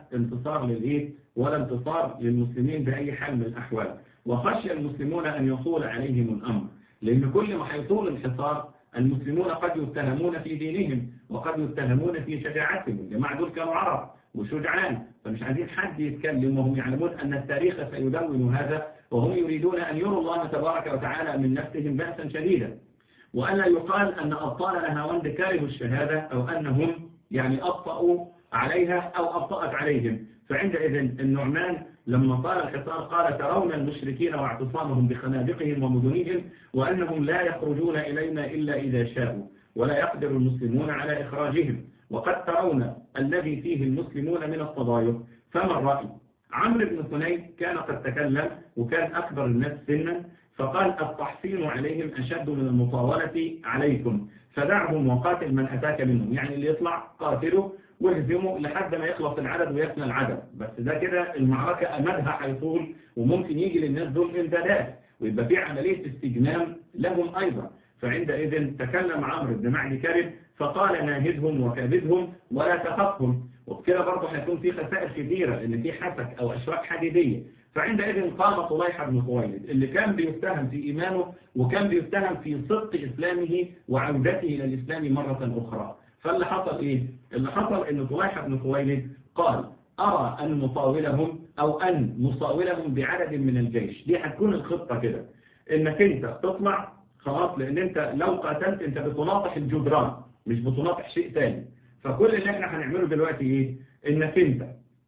انتصار للمسلمين بأي حال من الأحوال. وخشي المسلمون أن يطول عليهم الأمر، لأن كل ما هيطول الحصار المسلمون قد يتهمون في دينهم وقد يتهمون في شجاعتهم. الجماعة دول كانوا عرب وشجعان، فمش عايزين حد يتكلم، وهم يعلمون أن التاريخ سيدون هذا، وهم يريدون أن يروا الله تبارك وتعالى من نفسهم بأسا شديدا، وألا يقال أن أبطال نهاوند كارهوا الشهادة أو أنهم يعني أبطأوا عليها أو أبطأت عليهم. فعندئذ النعمان لما طال الحصار قال: ترون المشركين واعتصامهم بخنادقهم ومدنهم وأنهم لا يخرجون إلينا إلا إذا شاءوا ولا يقدر المسلمون على إخراجهم، وقد ترون الذي فيه المسلمون من التضايق، فما الرأي؟ عمرو بن حنين كان قد تكلم وكان أكبر الناس سنا، فقال: التحصين عليهم أشد من المطاولة عليكم، فدعهم وقاتل من أتاك منهم. يعني اللي يطلع قاتله واهزمه لحد ما يخلص العدد ويفنى العدد، بس ده كده المعركة أمدها هيطول وممكن يجي للناس دول امدادات ويبقى في عملية استجنام لهم أيضا. فعندئذ تكلم عمرو بن معدي كرب فقال: ناهدهم وكابدهم ولا تخفهم. وبكده برضه هيكون في خسائر كثيرة إن في حسك أو أشواك حديدية. فعندئذ قام طليحة بن خويلد اللي كان بيتهم في إيمانه وكان بيتهم في صدق إسلامه وعودته إلى الإسلام مرة أخرى. فاللي حصل إيه؟ اللي حصل إن طليحة بن خويلد قال: أرى أن نطاولهم أو أن نصاولهم بعدد من الجيش. دي هتكون الخطة كده، إنك أنت تطلع خلاص، لأن أنت لو قاتلت أنت بتناطح الجدران مش بتناطح شيء تاني. فكل اللي احنا هنعمله دلوقتي إيه؟ إنك أنت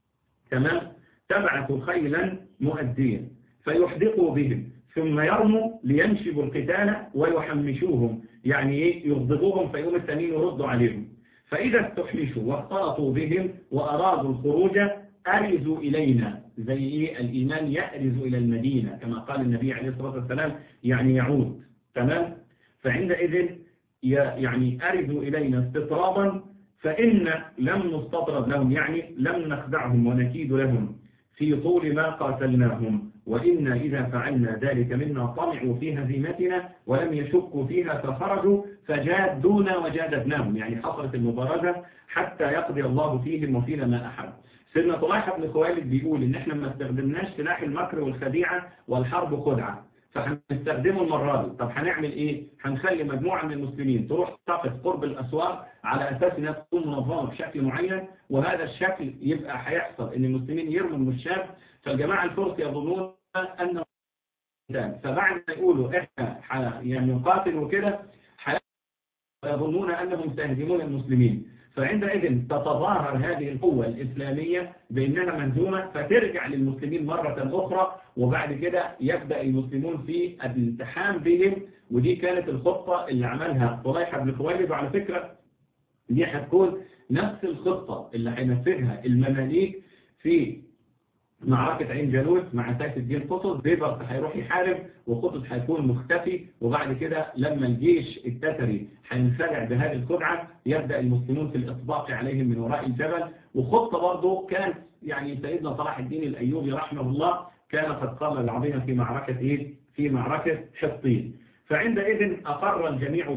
تمام تبعث خيلا مؤديا فيحدقوا بهم ثم يرموا لينشبوا القتال ويحمشوهم، يعني ايه؟ يغضبوهم فيقوم التانيين يردوا عليهم. فإذا استحمشوا واختلطوا بهم وأرادوا الخروج أرزوا إلينا، زي ايه؟ الإيمان يأرز إلى المدينة كما قال النبي عليه الصلاة والسلام، يعني يعود. تمام؟ فعندئذ يعني أردوا إلينا استطرادا فإن لم نستطرد لهم، يعني لم نخدعهم ونكيد لهم في طول ما قاتلناهم، وإنا إذا فعلنا ذلك منا طمعوا في هزيمتنا ولم يشكوا فيها فخرجوا فجادونا وجاددناهم، يعني حصلت المبارزة حتى يقضي الله فيهم وفينا ما أحب. سيدنا طليحة بن خويلد بيقول إن إحنا ما استخدمناش سلاح المكر والخديعة والحرب خدعة، فهنستخدمه المرة دي. طب هنعمل إيه؟ هنخلي مجموعة من المسلمين تروح تقف قرب الأسوار على أساس إنها تكون منظمة بشكل معين، وهذا الشكل يبقى هيحصل إن المسلمين يرموا المشاب، فالجماعة الفرس يظنون أنه فبعد ما يقولوا إحنا يعني نقاتل وكده يظنون أنهم سيهزمون المسلمين، فعندئذ تتظاهر هذه القوة الإسلامية بأنها مهزومة فترجع للمسلمين مرة أخرى، وبعد كده يبدأ المسلمون في الالتحام بهم. ودي كانت الخطة اللي عملها طليحة بن خويلد، وعلى فكرة دي هتكون نفس الخطة اللي هينفذها المماليك في معركة عين جالوت مع سيف الدين قطز. بيبرس هيروح يحارب وقطز هيكون مختفي، وبعد كده لما الجيش التتري هينخدع بهذه الخدعة يبدأ المسلمون في الإطباق عليهم من وراء الجبل. وخطة برضه كان يعني سيدنا صلاح الدين الأيوبي رحمه الله كان قد قام العظيم في معركة في معركة حطين. فعندئذ أقر الجميع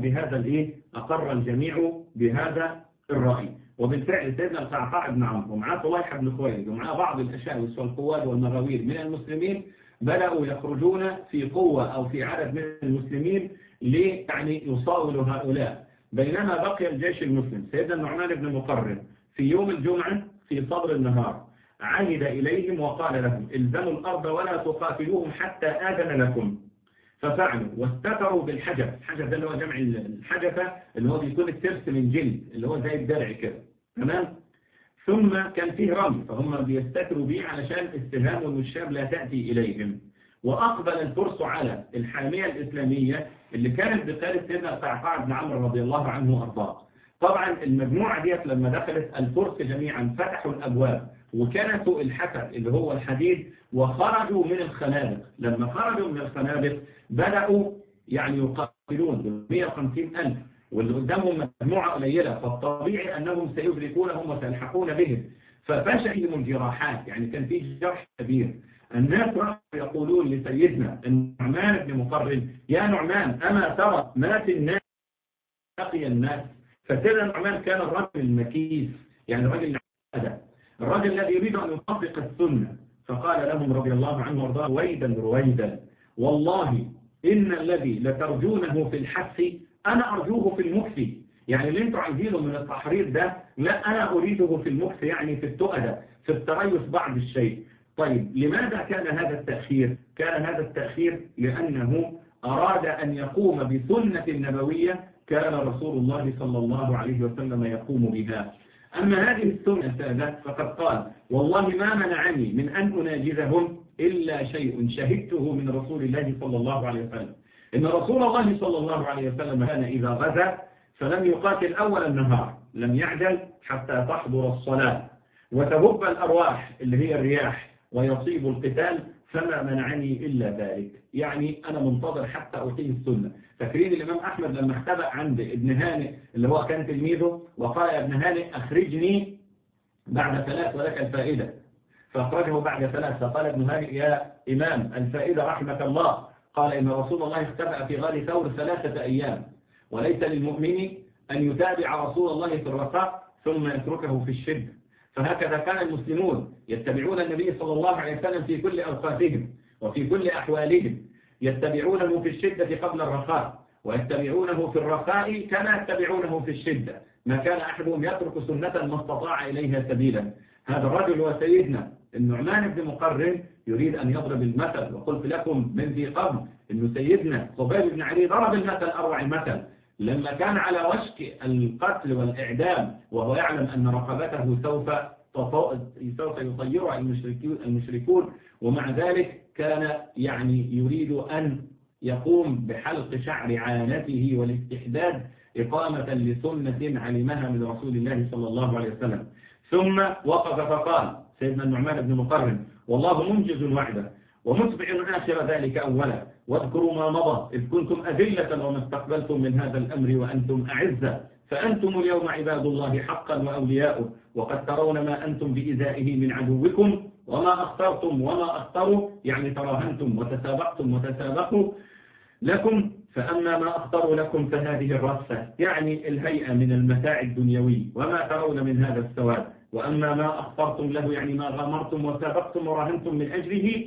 بهذا الرأي. وبالفعل سيدنا القعقاع بن عمرو ومعاه طليحة بن خويلد ومعاه بعض الأشاوس والقواد والمغاوير من المسلمين بدأوا يخرجون في قوة أو في عدد من المسلمين يعني يصاولوا هؤلاء. بينما بقي الجيش المسلم سيدنا النعمان بن مقرن في يوم الجمعة في صدر النهار عهد إليهم وقال لهم الزموا الأرض ولا تقاتلوهم حتى آذن لكم، ففعلوا واستتروا بالحجف. الحجف ده اللي هو جمع الحجفة، اللي هو بيكون الترس من جلد اللي هو زي الدرع كده، تمام. ثم كان فيه رمي فهم بيستتروا بيه علشان السهام والنشاب لا تأتي إليهم. وأقبل الفرس على الحامية الإسلامية اللي كانت بقيادة سيدنا القعقاع بن عمرو رضي الله عنه وأرضاه. طبعا المجموعة ديت لما دخلت الفرس جميعا فتحوا الأبواب وكنسوا الحسد اللي هو الحديد وخرجوا من الخنادق. لما خرجوا من الخنادق بدأوا يعني يقاتلون 150,000 واللي قدامهم مجموعة قليلة، فالطبيعي أنهم سيدركونهم وسيلحقون بهم، ففشلهم الجراحات، يعني كان في جرح كبير. الناس راحوا يقولون لسيدنا النعمان بن مقرن يا نعمان أما ترى مات الناس بقي الناس. فسيدنا النعمان كان الرجل المكيس، يعني الرجل الرجل الذي يريد أن يطبق السنة، فقال لهم رضي الله عنه وارضاه رويدا رويدا والله إن الذي لترجونه في الحث أنا أرجوه في المكث. يعني اللي انتوا عايزينه من التحرير ده لا أنا أريده في المكث، يعني في التؤدة في التريث بعض الشيء. طيب لماذا كان هذا التأخير؟ كان هذا التأخير لأنه أراد أن يقوم بسنة نبوية كان رسول الله صلى الله عليه وسلم يقوم بها. أما هذه السنة سادات فقد قال والله ما منعني من أن أناجزهم إلا شيء شهدته من رسول الله صلى الله عليه وسلم، إن رسول الله صلى الله عليه وسلم كان إذا غزا فلم يقاتل أول النهار، لم يعجل حتى تحضر الصلاة وتهب الأرواح اللي هي الرياح ويصيب القتال، فما منعني إلا ذلك. يعني أنا منتظر حتى أقيم السنة. فاكرين الإمام أحمد لما اختبأ عند ابن هانئ اللي هو كان تلميذه وقال يا ابن هانئ أخرجني بعد 3 ولك الفائدة، فأخرجه بعد 3، فقال ابن هانئ يا إمام الفائدة رحمة الله، قال إن رسول الله اختبأ في غار ثور 3 أيام، وليس للمؤمن أن يتابع رسول الله في الرخاء ثم يتركه في الشدة. فهكذا كان المسلمون يتبعون النبي صلى الله عليه وسلم في كل أوقاتهم وفي كل أحوالهم، يتبعونه في الشدة قبل الرخاء ويتبعونه في الرخاء كما يتبعونه في الشدة، ما كان أحدهم يترك سنة ما استطاع إليها سبيلا. هذا الرجل هو سيدنا النعمان بن مقرن يريد أن يضرب المثل، وقلت لكم من ذي قبل أن سيدنا خبيب بن علي ضرب المثل أروع المثل لما كان على وشك القتل والإعدام وهو يعلم أن رقبته سوف يطيرها المشركون، ومع ذلك كان يعني يريد أن يقوم بحلق شعر عانته والاستحداد إقامة لسنة علمها من رسول الله صلى الله عليه وسلم. ثم وقف فقال سيدنا النعمان بن مقرن والله منجز وعده ومتبع آخر ذلك أولا، واذكروا ما مضى إذ كنتم أذلة وما استقبلتم من هذا الأمر وأنتم أعزة فأنتم اليوم عباد الله حقا وأولياؤه وقد ترون ما أنتم بإزائه من عدوكم وما أخطرتم وما أخطروا يعني تراهنتم وتسابقوا لكم فأما ما أخطر لكم فهذه الرصة يعني الهيئة من المتاع الدنيوي وما ترون من هذا السواد وأما ما أخطرتم له يعني ما غامرتم وسابقتم وراهنتم من أجله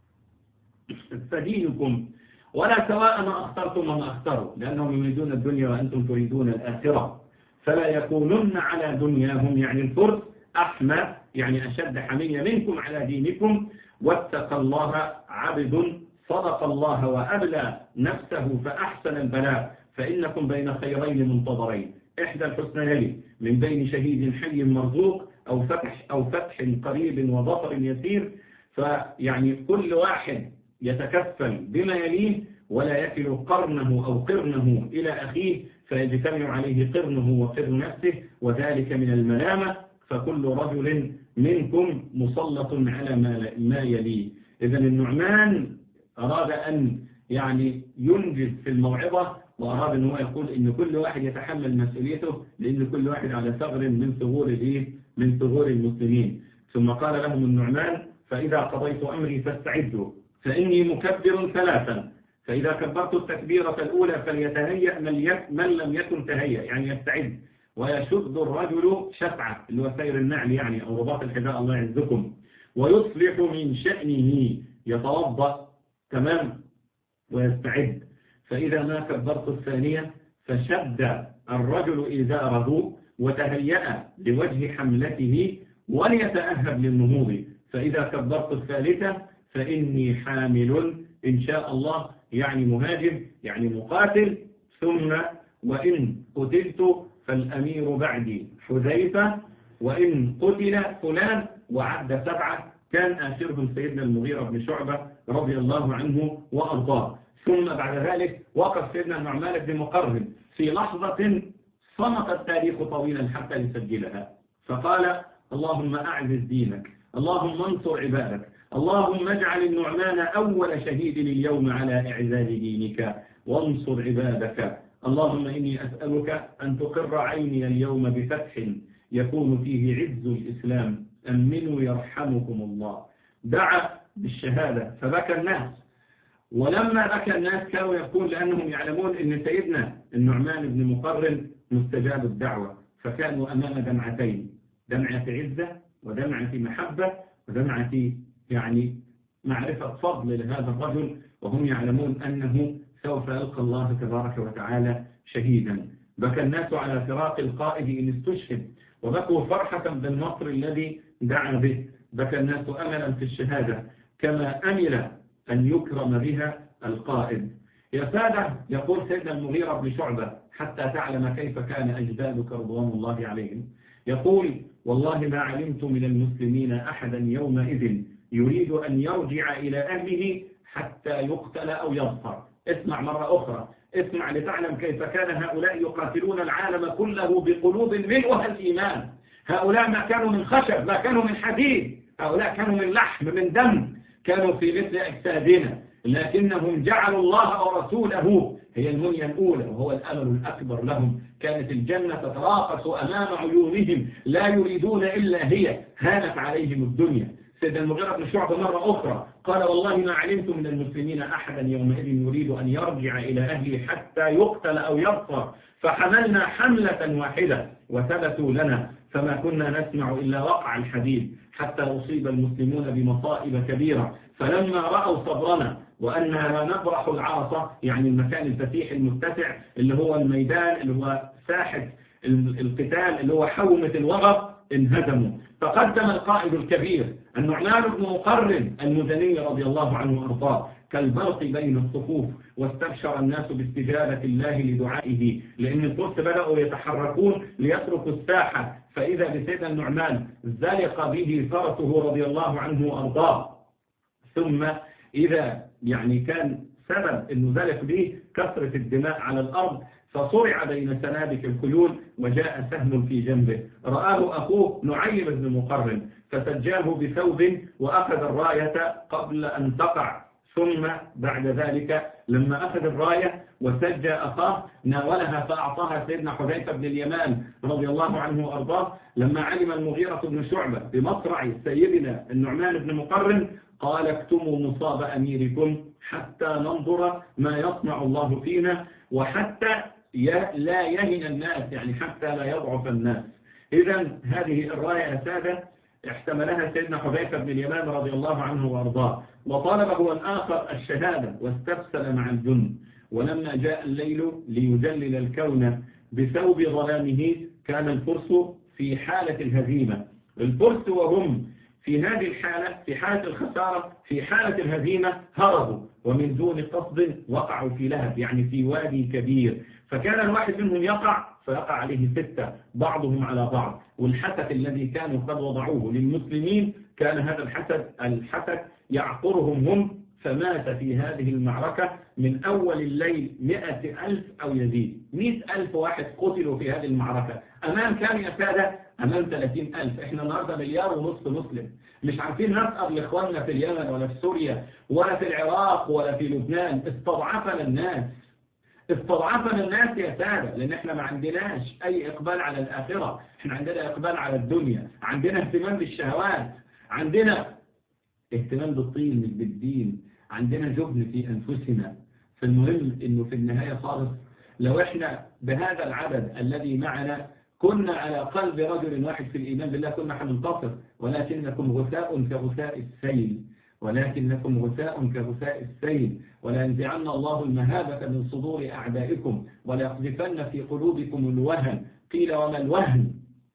فدينكم ولا سواء ما أخطرتم وما أخطروا لأنهم يريدون الدنيا وأنتم تريدون الآخرة فلا يكونن على دنياهم يعني الفرس أحمى يعني أشد حمية منكم على دينكم واتقى الله عبد صدق الله وأبلى نفسه فأحسن البلاء فإنكم بين خيرين منتظرين إحدى الحسنيين من بين شهيد حي مرزوق أو فتح قريب وظفر يسير فيعني كل واحد يتكفل بما يليه ولا يكل قرنه أو قرنه إلى أخيه فيجتمع عليه قرنه وقرن نفسه وذلك من الملامة فكل رجل منكم مسلط على ما يليه. إذن النعمان أراد أن يعني ينجز في الموعظة وأراد أن هو يقول إن كل واحد يتحمل مسؤوليته لأن كل واحد على ثغر من ثغور المسلمين. ثم قال لهم النعمان فإذا قضيت أمري فاستعدوا فإني مكبر ثلاثا فإذا كبرت التكبيرة الأولى فليتهيأ من لم يكن تهيأ يعني يستعد ويشد الرجل شفعة اللي هو سير النعل يعني أو رباط الحذاء الله يعزكم ويصلح من شأنه يتوضأ تمام ويستعد فإذا ما كبرت الثانية فشد الرجل إزاره وتهيأ لوجه حملته وليتأهب للنهوض فإذا كبرت الثالثة فإني حامل إن شاء الله يعني مهاجم يعني مقاتل ثم وإن قتلت فالأمير بعدي حذيفة وإن قتل فلان وعد 7 كان آخرهم سيدنا المغيرة بن شعبة رضي الله عنه وأرضاه. ثم بعد ذلك وقف سيدنا النعمان بن مقرن في لحظة صمت التاريخ طويلا حتى يسجلها فقال اللهم أعزز دينك اللهم انصر عبادك اللهم اجعل النعمان أول شهيد اليوم على إعزاز دينك وانصر عبادك اللهم إني أسألك أن تقر عيني اليوم بفتح يكون فيه عز الإسلام أمنوا يرحمكم الله. دعا بالشهادة فبكى الناس ولما بكى الناس كانوا يقول لأنهم يعلمون أن سيدنا النعمان بن مقرن مستجاب الدعوة فكانوا أمام دمعتين دمعة عزة ودمعة محبة ودمعة يعني معرفة فضل لهذا الرجل وهم يعلمون أنه سوف يلقى الله تبارك وتعالى شهيدا. بكى الناس على فراق القائد إن استشهد وبكوا فرحة بالنصر الذي دعا به. بكى الناس أملا في الشهادة كما أمل أن يكرم بها القائد. يا سادة يقول سيدنا المغيرة بن شعبة حتى تعلم كيف كان أجدادك رضوان الله عليهم يقول والله ما علمت من المسلمين أحدا يومئذ يريد أن يرجع إلى أهله حتى يقتل أو يظفر. اسمع مرة أخرى اسمع لتعلم كيف كان هؤلاء يقاتلون العالم كله بقلوب ملؤها الإيمان. هؤلاء ما كانوا من خشب ما كانوا من حديد هؤلاء كانوا من لحم من دم كانوا في مثل أجسادنا لكنهم جعلوا الله ورسوله هي المنية الأولى وهو الأمل الأكبر لهم. كانت الجنة تتراقص أمام عيونهم لا يريدون إلا هي هانت عليهم الدنيا. سيدنا المغيرة بن شعبة مرة أخرى قال والله ما علمت من المسلمين أحدا يومئذ يريد أن يرجع إلى أهله حتى يقتل أو يظفر فحملنا حملة واحدة وثبتوا لنا فما كنا نسمع إلا وقع الحديد حتى أصيب المسلمون بمصائب كبيرة فلما رأوا صبرنا وأننا لا نبرح العرصة يعني المكان الفتيح المتسع اللي هو الميدان اللي هو ساحة القتال اللي هو حومة الوغى انهزموا. فقدم القائد الكبير النعمان بن مقرن المزني رضي الله عنه وارضاه كالبرق بين الصفوف واستبشر الناس باستجابة الله لدعائه لأن الفرس بدأوا يتحركون ليتركوا الساحة فإذا بسيدنا النعمان زلق به فرسه رضي الله عنه وارضاه. ثم إذا يعني كان سبب أنه زلق به كثرة الدماء على الأرض فصرع بين سنابك الخيول وجاء سهم في جنبه رآه أخوه نعيم بن مقرن فسجاه بثوب وأخذ الراية قبل أن تقع ثم بعد ذلك لما أخذ الراية وسجى أخاه ناولها فأعطاها سيدنا حذيفة بن اليمان رضي الله عنه وأرضاه. لما علم المغيرة بن شعبة بمصرع سيدنا النعمان بن مقرن قال اكتموا مصاب أميركم حتى ننظر ما يصنع الله فينا وحتى لا يهن الناس، يعني حتى لا يضعف الناس. إذن هذه الراية يا سادة احتملها سيدنا حذيفة بن اليمان رضي الله عنه وأرضاه، وطالب هو الآخر الشهادة واستفسل مع الجند. ولما جاء الليل ليجلل الكون بثوب ظلامه كان الفرس في حالة الهزيمة. الفرس وهم في هذه الحالة، في حالة الخسارة، في حالة الهزيمة، هربوا ومن دون قصد وقعوا في لهب، يعني في وادي كبير. فكان الواحد منهم يقع فيقع عليه 6 بعضهم على بعض، والحسد الذي كانوا قد وضعوه للمسلمين كان هذا الحسد يعقرهم هم. فمات في هذه المعركة من أول الليل 100,000 أو يزيد 100,000 واحد قتلوا في هذه المعركة. أمام كام يا سادة؟ أمام 30,000. إحنا النهاردة 1.5 مليار مسلم، مش عارفين نسأل لإخواننا في اليمن ولا في سوريا ولا في العراق ولا في لبنان. استضعفنا الناس يا سادة، لأن إحنا ما عندناش أي إقبال على الآخرة، إحنا عندنا إقبال على الدنيا، عندنا اهتمام بالشهوات، عندنا اهتمام بالطين مش بالدين، عندنا جبن في أنفسنا. فالمهم إنه في النهاية خالص لو إحنا بهذا العدد الذي معنا كنا على قلب رجل واحد في الإيمان بالله كنا حننتصر، ولكنكم غثاء كغثاء السيل، ولا ينزعن الله المهابة من صدور أعدائكم ولا يقذفن في قلوبكم الوهن قيل وما الوهن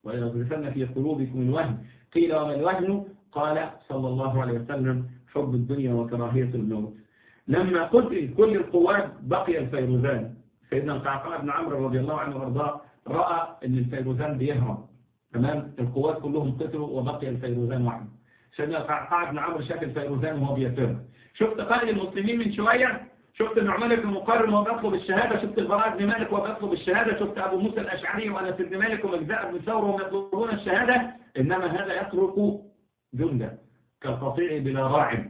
قال صلى الله عليه وسلم حب الدنيا وكراهية الموت. لما قتل كل القوات بقي الفيروزان. سيدنا القعقاع بن عمرو رضي الله عنه وارضاه رأى أن الفيروزان بيهرب، تمام، القوات كلهم قتلوا وبقي الفيروزان وحده. سيدنا القعقاع بن عمرو شاف الفيروزان وهو بيفر. شفت قائد المسلمين من شوية، شفت النعمان بن مقرن وهو بيطلب الشهادة، شفت البراء بن مالك وهو بيطلب الشهادة، شفت أبو موسى الأشعري وأنس بن مالك ومجزاء بن ثور وهم يطلبون الشهادة. إنما هذا يترك جندا كالقطيع بلا راع،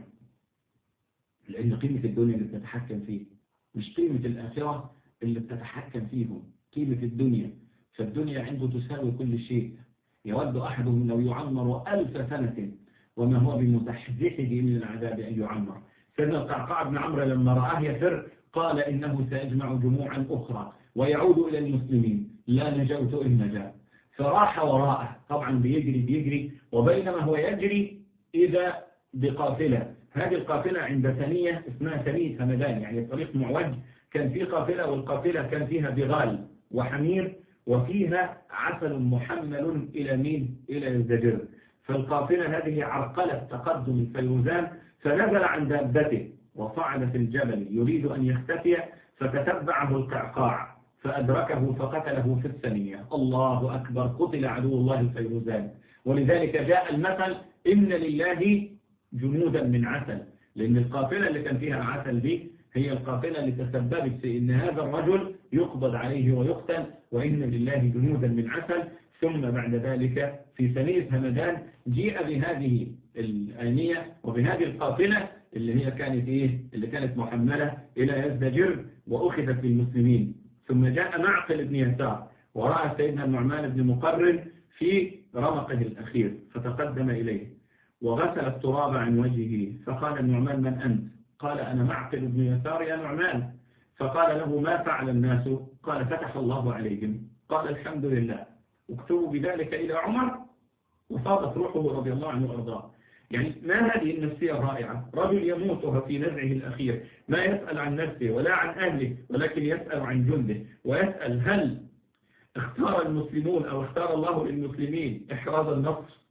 لأن قيمة الدنيا اللي بتتحكم فيه مش قيمة الآخرة اللي بتتحكم فيهم، قيمة الدنيا. فالدنيا عنده تساوي كل شيء. يود أحدهم لو يعمر 1000 سنة وما هو بمتحزحه من العذاب أن يعمر. سيدنا القعقاع بن عمرو لما رآه يفر قال إنه سيجمع جموعا أخرى ويعود إلى المسلمين لا نجوت إن نجا. فراح وراءه، طبعا بيجري وبينما هو يجري إذا بقافلة. هذه القافلة عند ثنية اسمها ثنية همدان، يعني الطريق معوج، كان في قافلة والقافلة كان فيها بغال وحمير وفيها عسل محمل إلى مين؟ إلى الزجر. فالقافلة هذه عرقلت تقدم الفيروزان فنزل عن دابته وصعد في الجبل يريد أن يختفي، فتتبعه القعقاع فأدركه فقتله في الثانية. الله أكبر، قتل عدو الله الفيروزان. ولذلك جاء المثل إن لله جنودا من عسل، لأن القافلة اللي كان فيها عسل دي هي القافلة اللي تسببت في إن هذا الرجل يقبض عليه ويقتل، وإن لله جنودا من عسل. ثم بعد ذلك في ثنية همدان جيء بهذه الآنية وبهذه القافلة اللي هي كانت اللي كانت محملة إلى يزدجر وأخذت للمسلمين. ثم جاء معقل بن يسار ورأى سيدنا النعمان بن مقرن في رمقه الأخير فتقدم إليه وغسل التراب عن وجهه. فقال النعمان من أنت؟ قال أنا معقل بن يسار يا نعمان. فقال له ما فعل الناس؟ قال فتح الله عليهم. قال الحمد لله. اكتبوا بذلك إلى عمر وفاضت روحه رضي الله عنه وارضاه. يعني ما هذه النفسية الرائعة؟ رجل يموت في نزعه الأخير ما يسأل عن نفسه ولا عن أهله، ولكن يسأل عن جنده ويسأل هل اختار المسلمون أو اختار الله للمسلمين إحراز النصر.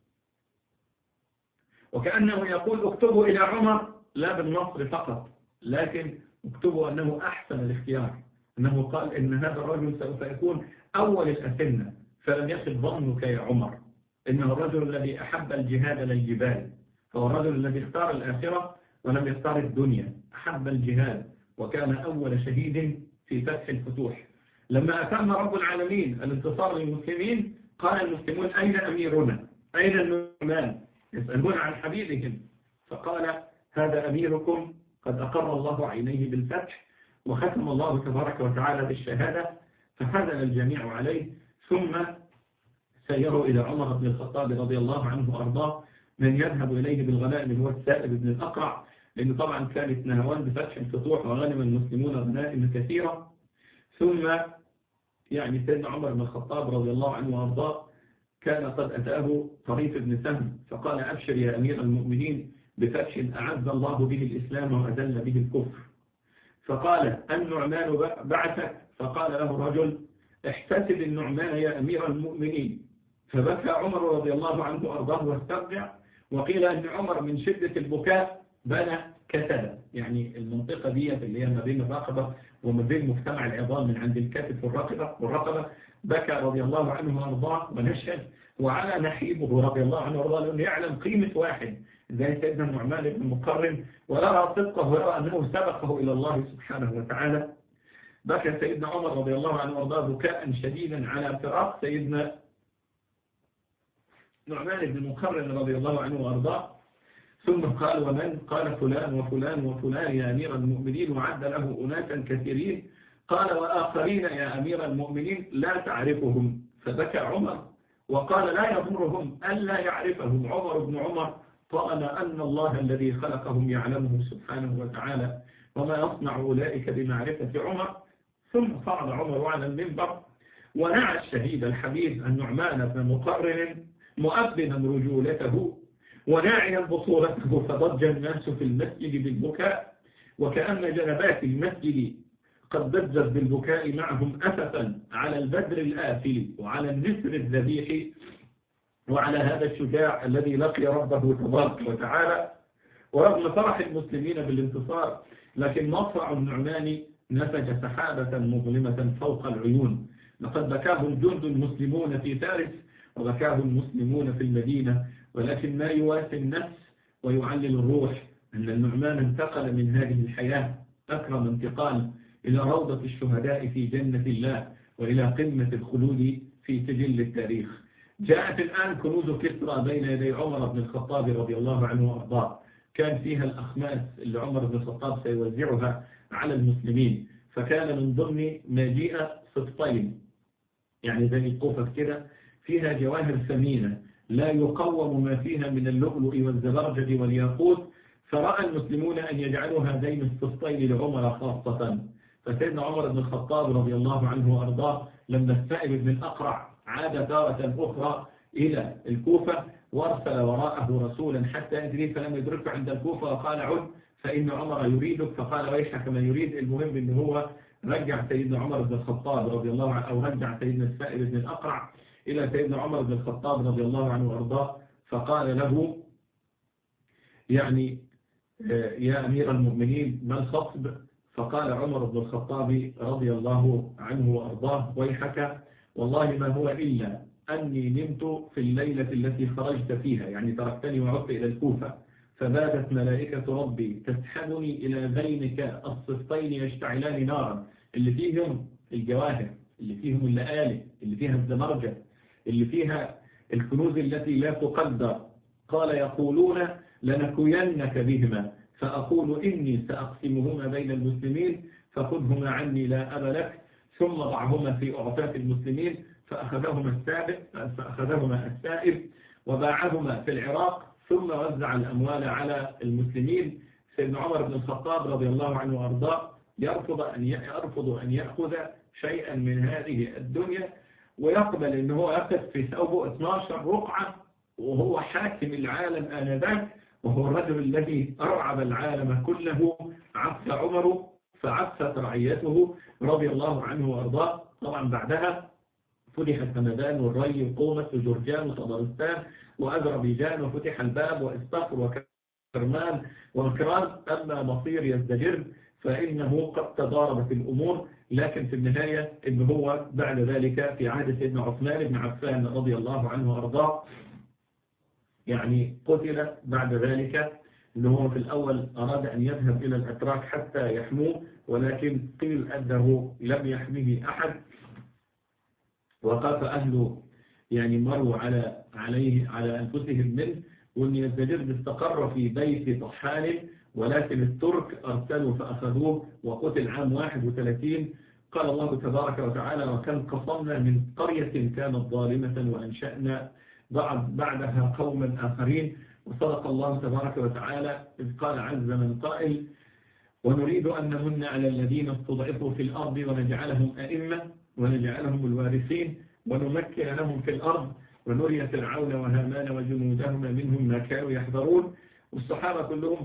وكأنه يقول اكتبوا إلى عمر لا بالنصر فقط، لكن اكتبوا أنه أحسن الاختيار، أنه قال إن هذا الرجل سوف يكون أول الأسنة، فلم يخب ظنك يا عمر، إنه الرجل الذي أحب الجهاد للجبال، هو الرجل الذي اختار الآخرة ولم يختار الدنيا، أحب الجهاد وكان أول شهيد في فتح الفتوح. لما أتم رب العالمين الانتصار للمسلمين قال المسلمون أين أميرنا؟ أين النعمان؟ يسألون عن حبيبهم. فقال هذا أميركم قد أقر الله عينيه بالفتح وختم الله تبارك وتعالى بالشهادة، فحزن الجميع عليه. ثم سيروا إلى عمر بن الخطاب رضي الله عنه وأرضاه من يذهب إليه بالغنائم هو السائب بن الأقرع، لأنه طبعا كانت نهوان بفتح الفتوح وغنم المسلمون غنائم كثيرة. ثم يعني سيدنا عمر بن الخطاب رضي الله عنه وأرضاه كان قد أتاه طريف بن سهم فقال: أبشر يا أمير المؤمنين بفتح أعز الله به الإسلام وأذل به الكفر. فقال: النعمان بعثك؟ فقال له رجل: احتسب النعمان يا أمير المؤمنين. فبكى عمر رضي الله عنه وأرضاه واسترجع، وقيل أن عمر من شدة البكاء بنى كتلا، يعني المنطقة دي اللي هي ما بين الرقبة وما بين مجتمع العظام من عند الكتف والرقبة. بكى رضي الله عنه وأرضاه ونشهد، وعلى نحيبه رضي الله عنه وأرضاه لأنه يعلم قيمة واحد زي سيدنا النعمان بن مقرن ويرى صدقه ويرى أنه سبقه إلى الله سبحانه وتعالى. بكى سيدنا عمر رضي الله عنه وأرضاه بكاء شديدا على فراق سيدنا نعمان بن مقرن رضي الله عنه وأرضاه. ثم قال: ومن؟ قال: فلان وفلان وفلان يا أمير المؤمنين، وعد له أناسا كثيرين. قال: وآخرين يا أمير المؤمنين لا تعرفهم. فبكى عمر وقال: لا يضرهم ألا يعرفهم عمر بن عمر طالما أن الله الذي خلقهم يعلمه سبحانه وتعالى، وما يصنع أولئك بمعرفة عمر. ثم صعد عمر على المنبر ونعى الشهيد الحبيب النعمان بن مقرن مؤبنا رجولته وناعيا بصورته، فضج الناس في المسجد بالبكاء وكأن جنبات المسجد قد ضجت بالبكاء معهم أسفا على البدر الآفل وعلى النسر الذبيح وعلى هذا الشجاع الذي لقي ربه تبارك وتعالى. ورغم فرح المسلمين بالانتصار لكن مصرع النعمان نسج سحابة مظلمة فوق العيون. لقد بكاه الجند المسلمون في فارس وبكاه المسلمون في المدينة، ولكن ما يواسي النفس ويعلل الروح أن النعمان انتقل من هذه الحياة أكرم انتقال إلى روضة الشهداء في جنة الله وإلى قمة الخلود في سجل التاريخ. جاءت الآن كنوز كسرى بين يدي عمر بن الخطاب رضي الله عنه وأرضاه، كان فيها الأخماس اللي عمر بن الخطاب سيوزعها على المسلمين. فكان من ضمن مجيء سبطين، يعني زي القوفة كده، فيها جواهر ثمينة لا يقوم ما فيها من اللؤلؤ والزبرجد والياقوت. فرأى المسلمون أن يجعلوا هذين السبطين لعمر خاصة. فسيدنا عمر بن الخطاب رضي الله عنه وأرضاه لما السائب بن الأقرع عاد تارة أخرى إلى الكوفة وارسل وراءه رسولا حتى يدري، فلم يدركه عند الكوفة وقال: عد فإن عمر يريدك. فقال: ويحك من يريد. المهم أنه هو رجع سيدنا عمر بن الخطاب رضي الله عنه، أو رجع سيدنا السائب بن الأقرع إلى سيدنا عمر بن الخطاب رضي الله عنه وأرضاه، فقال له: يعني يا أمير المؤمنين ما الخطب؟ فقال عمر بن الخطاب رضي الله عنه وأرضاه: ويحك والله ما هو إلا أني نمت في الليلة التي خرجت فيها، يعني تركتني وعدت إلى الكوفة، فباتت ملائكة ربي تسحبني إلى بينك الصفتين يشتعلان نارا، اللي فيهم الجواهر، اللي فيهم اللآلئ، اللي فيها الزمرجة، اللي فيها الكنوز التي لا تقدر. قال: يقولون لنكوينك بهما، فأقول إني سأقسمهما بين المسلمين فخذهما عني لا أب لك، ثم ضعهما في أعطاف المسلمين. فأخذهما السائب وباعهما في العراق، ثم وزع الأموال على المسلمين. سيدنا عمر بن الخطاب رضي الله عنه وأرضاه يرفض أن يأخذ شيئا من هذه الدنيا، ويقبل أنه هو يقف في ثوبه 12 رقعة وهو حاكم العالم آنذاك، وهو الرجل الذي أرعب العالم كله. عف عمر فعفت رعيته رضي الله عنه وأرضاه. طبعا بعدها فتحت همدان والري وقومت وجرجان وطبرستان وأذربيجان، وفتح الباب وإسطفر وكرمان ومكران. أما مصير يزدجر فإنه قد تضاربت الأمور، لكن في النهاية إنه هو بعد ذلك في عهد سيدنا عثمان بن عفان رضي الله عنه وأرضاه يعني قتل بعد ذلك. إنه هو في الأول أراد أن يذهب إلى الأتراك حتى يحموه، ولكن قيل أنه لم يحميه أحد، وقف أهله يعني مروا على أنفسهم منه. وأن يزدجر استقر في بيت طحان ولكن الترك أرسلوا فأخذوه وقتل عام 31. قال الله تبارك وتعالى: وكم قصمنا من قرية كانت ظالمة وأنشأنا بعدها قوما آخرين. وصدق الله تبارك وتعالى إذ قال عز من قائل: ونريد أن نمن على الذين استضعفوا في الأرض ونجعلهم أئمة ونجعلهم الوارثين ونمكن لهم في الأرض ونري فرعون وهامان وجنودهما منهم ما كانوا يحذرون. والصحابة كلهم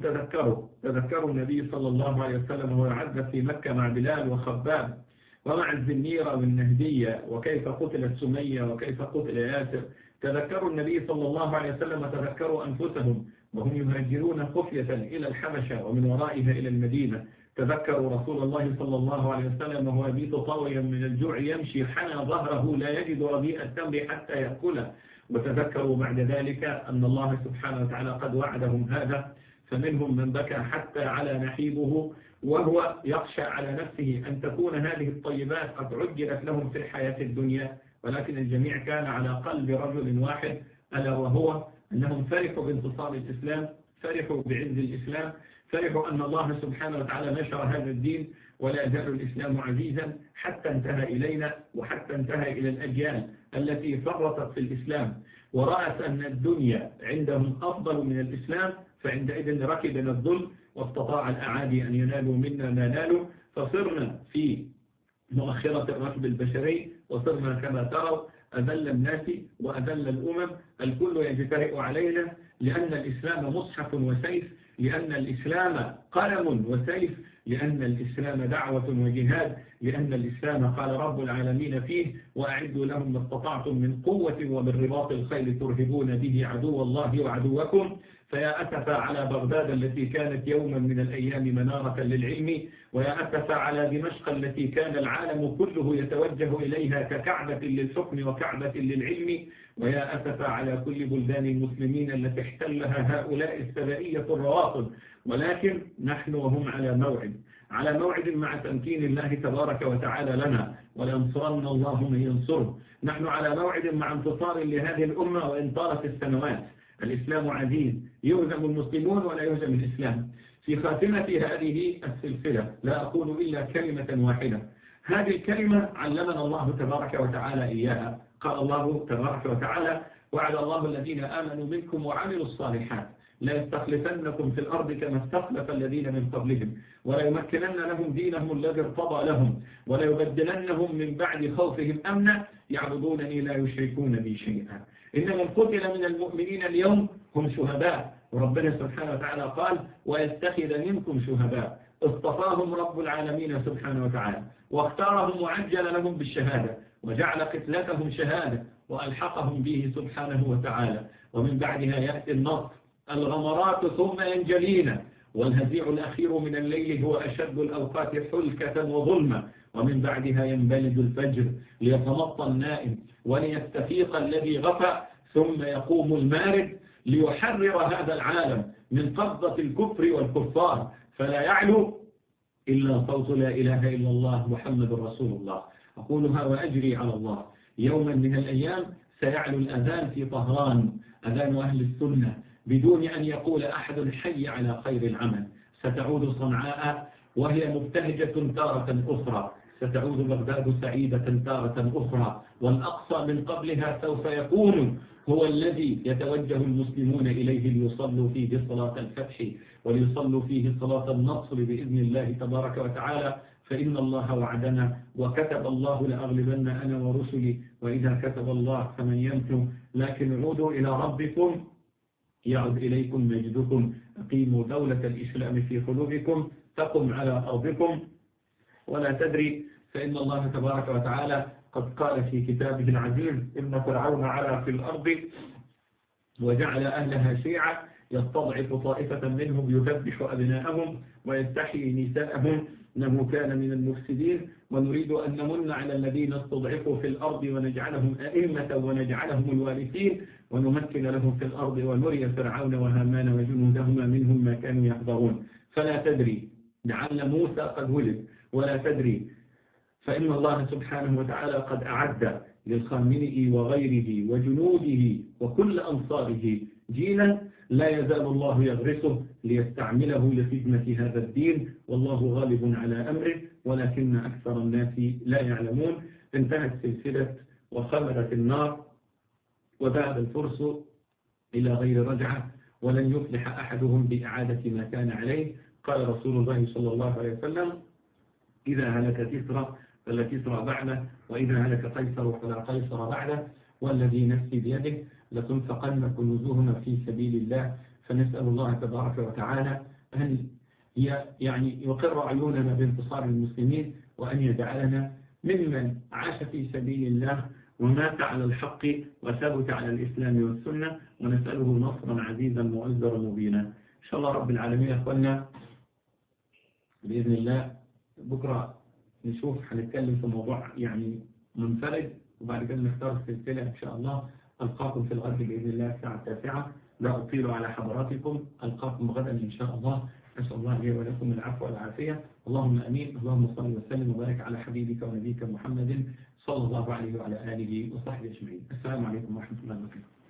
تذكروا النبي صلى الله عليه وسلم وهو يعذب في مكة مع بلال وخباب ومع الزنيرة والنهدية، وكيف قتلت سمية وكيف قتل ياسر. تذكروا النبي صلى الله عليه وسلم وتذكروا أنفسهم وهم يهاجرون خفية إلى الحبشة ومن ورائها إلى المدينة. تذكروا رسول الله صلى الله عليه وسلم وهو يبيت طاويا من الجوع يمشي حنى ظهره لا يجد ربيع التمر حتى يأكله. وتذكروا بعد ذلك أن الله سبحانه وتعالى قد وعدهم هذا، فمنهم من بكى حتى على نحيبه وهو يخشى على نفسه أن تكون هذه الطيبات قد عجلت لهم في الحياة الدنيا، ولكن الجميع كان على قلب رجل واحد، ألا وهو أنهم فرحوا بانتصار الإسلام، فرحوا بعز الإسلام، فرحوا أن الله سبحانه وتعالى نشر هذا الدين ولا يزال الإسلام عزيزا حتى انتهى إلينا وحتى انتهى إلى الأجيال التي فرطت في الإسلام ورأت أن الدنيا عندهم أفضل من الإسلام، فعندئذ ركبنا الظل واستطاع الأعادي أن ينالوا منا ما نالوا، فصرنا في مؤخرة الركب البشري وصرنا كما تروا أذل الناس وأذل الأمم. الكل يجترئ علينا لأن الإسلام مصحف وسيف، لأن الإسلام قلم وسيف، لأن الإسلام دعوة وجهاد، لأن الإسلام قال رب العالمين فيه: وأعدوا لهم ما استطعتم من قوة ومن رباط الخيل ترهبون به عدو الله وعدوكم. فيا أسف على بغداد التي كانت يوما من الأيام منارة للعلم، ويا أسف على دمشق التي كان العالم كله يتوجه إليها ككعبة للحكم وكعبة للعلم، ويا أسف على كل بلدان المسلمين التي احتلها هؤلاء السبائية الروافض. ولكن نحن وهم على موعد مع تمكين الله تبارك وتعالى لنا، ولينصرن الله من ينصره. نحن على موعد مع انتصار لهذه الأمة وإن طالت السنوات. الإسلام عزيز، يهزم المسلمون ولا يهزم الإسلام. في خاتمة هذه السلسلة لا أقول إلا كلمة واحدة، هذه الكلمة علمنا الله تبارك وتعالى إياها. قال الله تبارك وتعالى: وعد الله الذين آمنوا منكم وعملوا الصالحات لا يستخلفنكم في الأرض كما استخلف الذين من قبلهم ولا يمكنن لهم دينهم الذي ارتضى لهم ولا يبدلنهم من بعد خوفهم أمنا يعبدونني لا يشركون بي شيئا. إن من قتل من المؤمنين اليوم هم شهداء، وربنا سبحانه وتعالى قال: ويتخذ منكم شهداء. اصطفاهم رب العالمين سبحانه وتعالى واختارهم وعجل لهم بالشهادة وجعل قتلتهم شهادة وألحقهم به سبحانه وتعالى. ومن بعدها يأتي النصر، الغمرات ثم ينجلينا، والهزيع الأخير من الليل هو أشد الأوقات حلكة وظلمة، ومن بعدها ينبلد الفجر ليتمطى النائم وليستفيق الذي غفى، ثم يقوم المارد ليحرر هذا العالم من قبضة الكفر والكفار، فلا يعلو إلا صوت لا إله إلا الله محمد رسول الله. أقولها وأجري على الله. يوما من الأيام سيعلو الأذان في طهران، أذان أهل السنة، بدون أن يقول أحد حي على خير العمل. ستعود صنعاء وهي مبتهجة تارة أخرى، ستعود بغداد سعيدة تارة أخرى، والأقصى من قبلها سوف يكون هو الذي يتوجه المسلمون إليه ليصلوا فيه صلاة الفتح وليصلوا فيه صلاة النصر بإذن الله تبارك وتعالى. فإن الله وعدنا وكتب الله لأغلبن أنا ورسلي، وإذا كتب الله فمن يمكن. لكن عودوا إلى ربكم يعد إليكم مجدكم، أقيموا دولة الإسلام في قلوبكم تقم على أرضكم ولا تدري. فإن الله تبارك وتعالى قد قال في كتابه العزيز: إن فرعون علا في الأرض وجعل أهلها شيعا يستضعف طائفة منهم يذبح أبناءهم ويستحيي نساءهم إنه كان من المفسدين. ونريد أن نمن على الذين استضعفوا في الأرض ونجعلهم أئمة ونجعلهم الوارثين ونمكن لهم في الأرض ونري فرعون وهامان وجنودهما منهم ما كانوا يحذرون. فلا تدري، لعل موسى قد ولد، ولا تدري، فإن الله سبحانه وتعالى قد أعد للخامنئي وغيره وجنوده وكل أنصاره جيلا لا يزال الله يغرسه ليستعمله لخدمة هذا الدين، والله غالب على أمره ولكن أكثر الناس لا يعلمون. انتهت سلسلة وخمرت النار وذهب الفرس إلى غير رجعة، ولن يفلح أحدهم بإعادة ما كان عليه. قال رسول الله صلى الله عليه وسلم: إذا هلك كسرى فلا كسرى بعده، وإذا هلك قيصر فلا قيصر بعده، والذي نفسي بيده لتنفقن كنوزهما في سبيل الله. فنسأل الله تبارك وتعالى أن يعني يقر عيوننا بانتصار المسلمين، وأن يجعلنا ممن عاش في سبيل الله ومات على الحق وثبت على الإسلام والسنة، ونسأله نصرا عزيزا معزرا مبينا إن شاء الله رب العالمين. يا أخوانا بإذن الله بكرة نشوف هنتكلم في موضوع يعني منفرد، وبعد كده نختار السلسلة إن شاء الله. ألقاكم في الغد بإذن الله الساعة 9. لا أطيل على حضراتكم، ألقاكم غدا إن شاء الله. أسأل الله لي ولكم العفو والعافية، اللهم أمين. اللهم صل وسلم وبارك على حبيبك ونبيك محمد صلى الله عليه وعلى آله وصحبه أجمعين. السلام عليكم ورحمة الله وبركاته.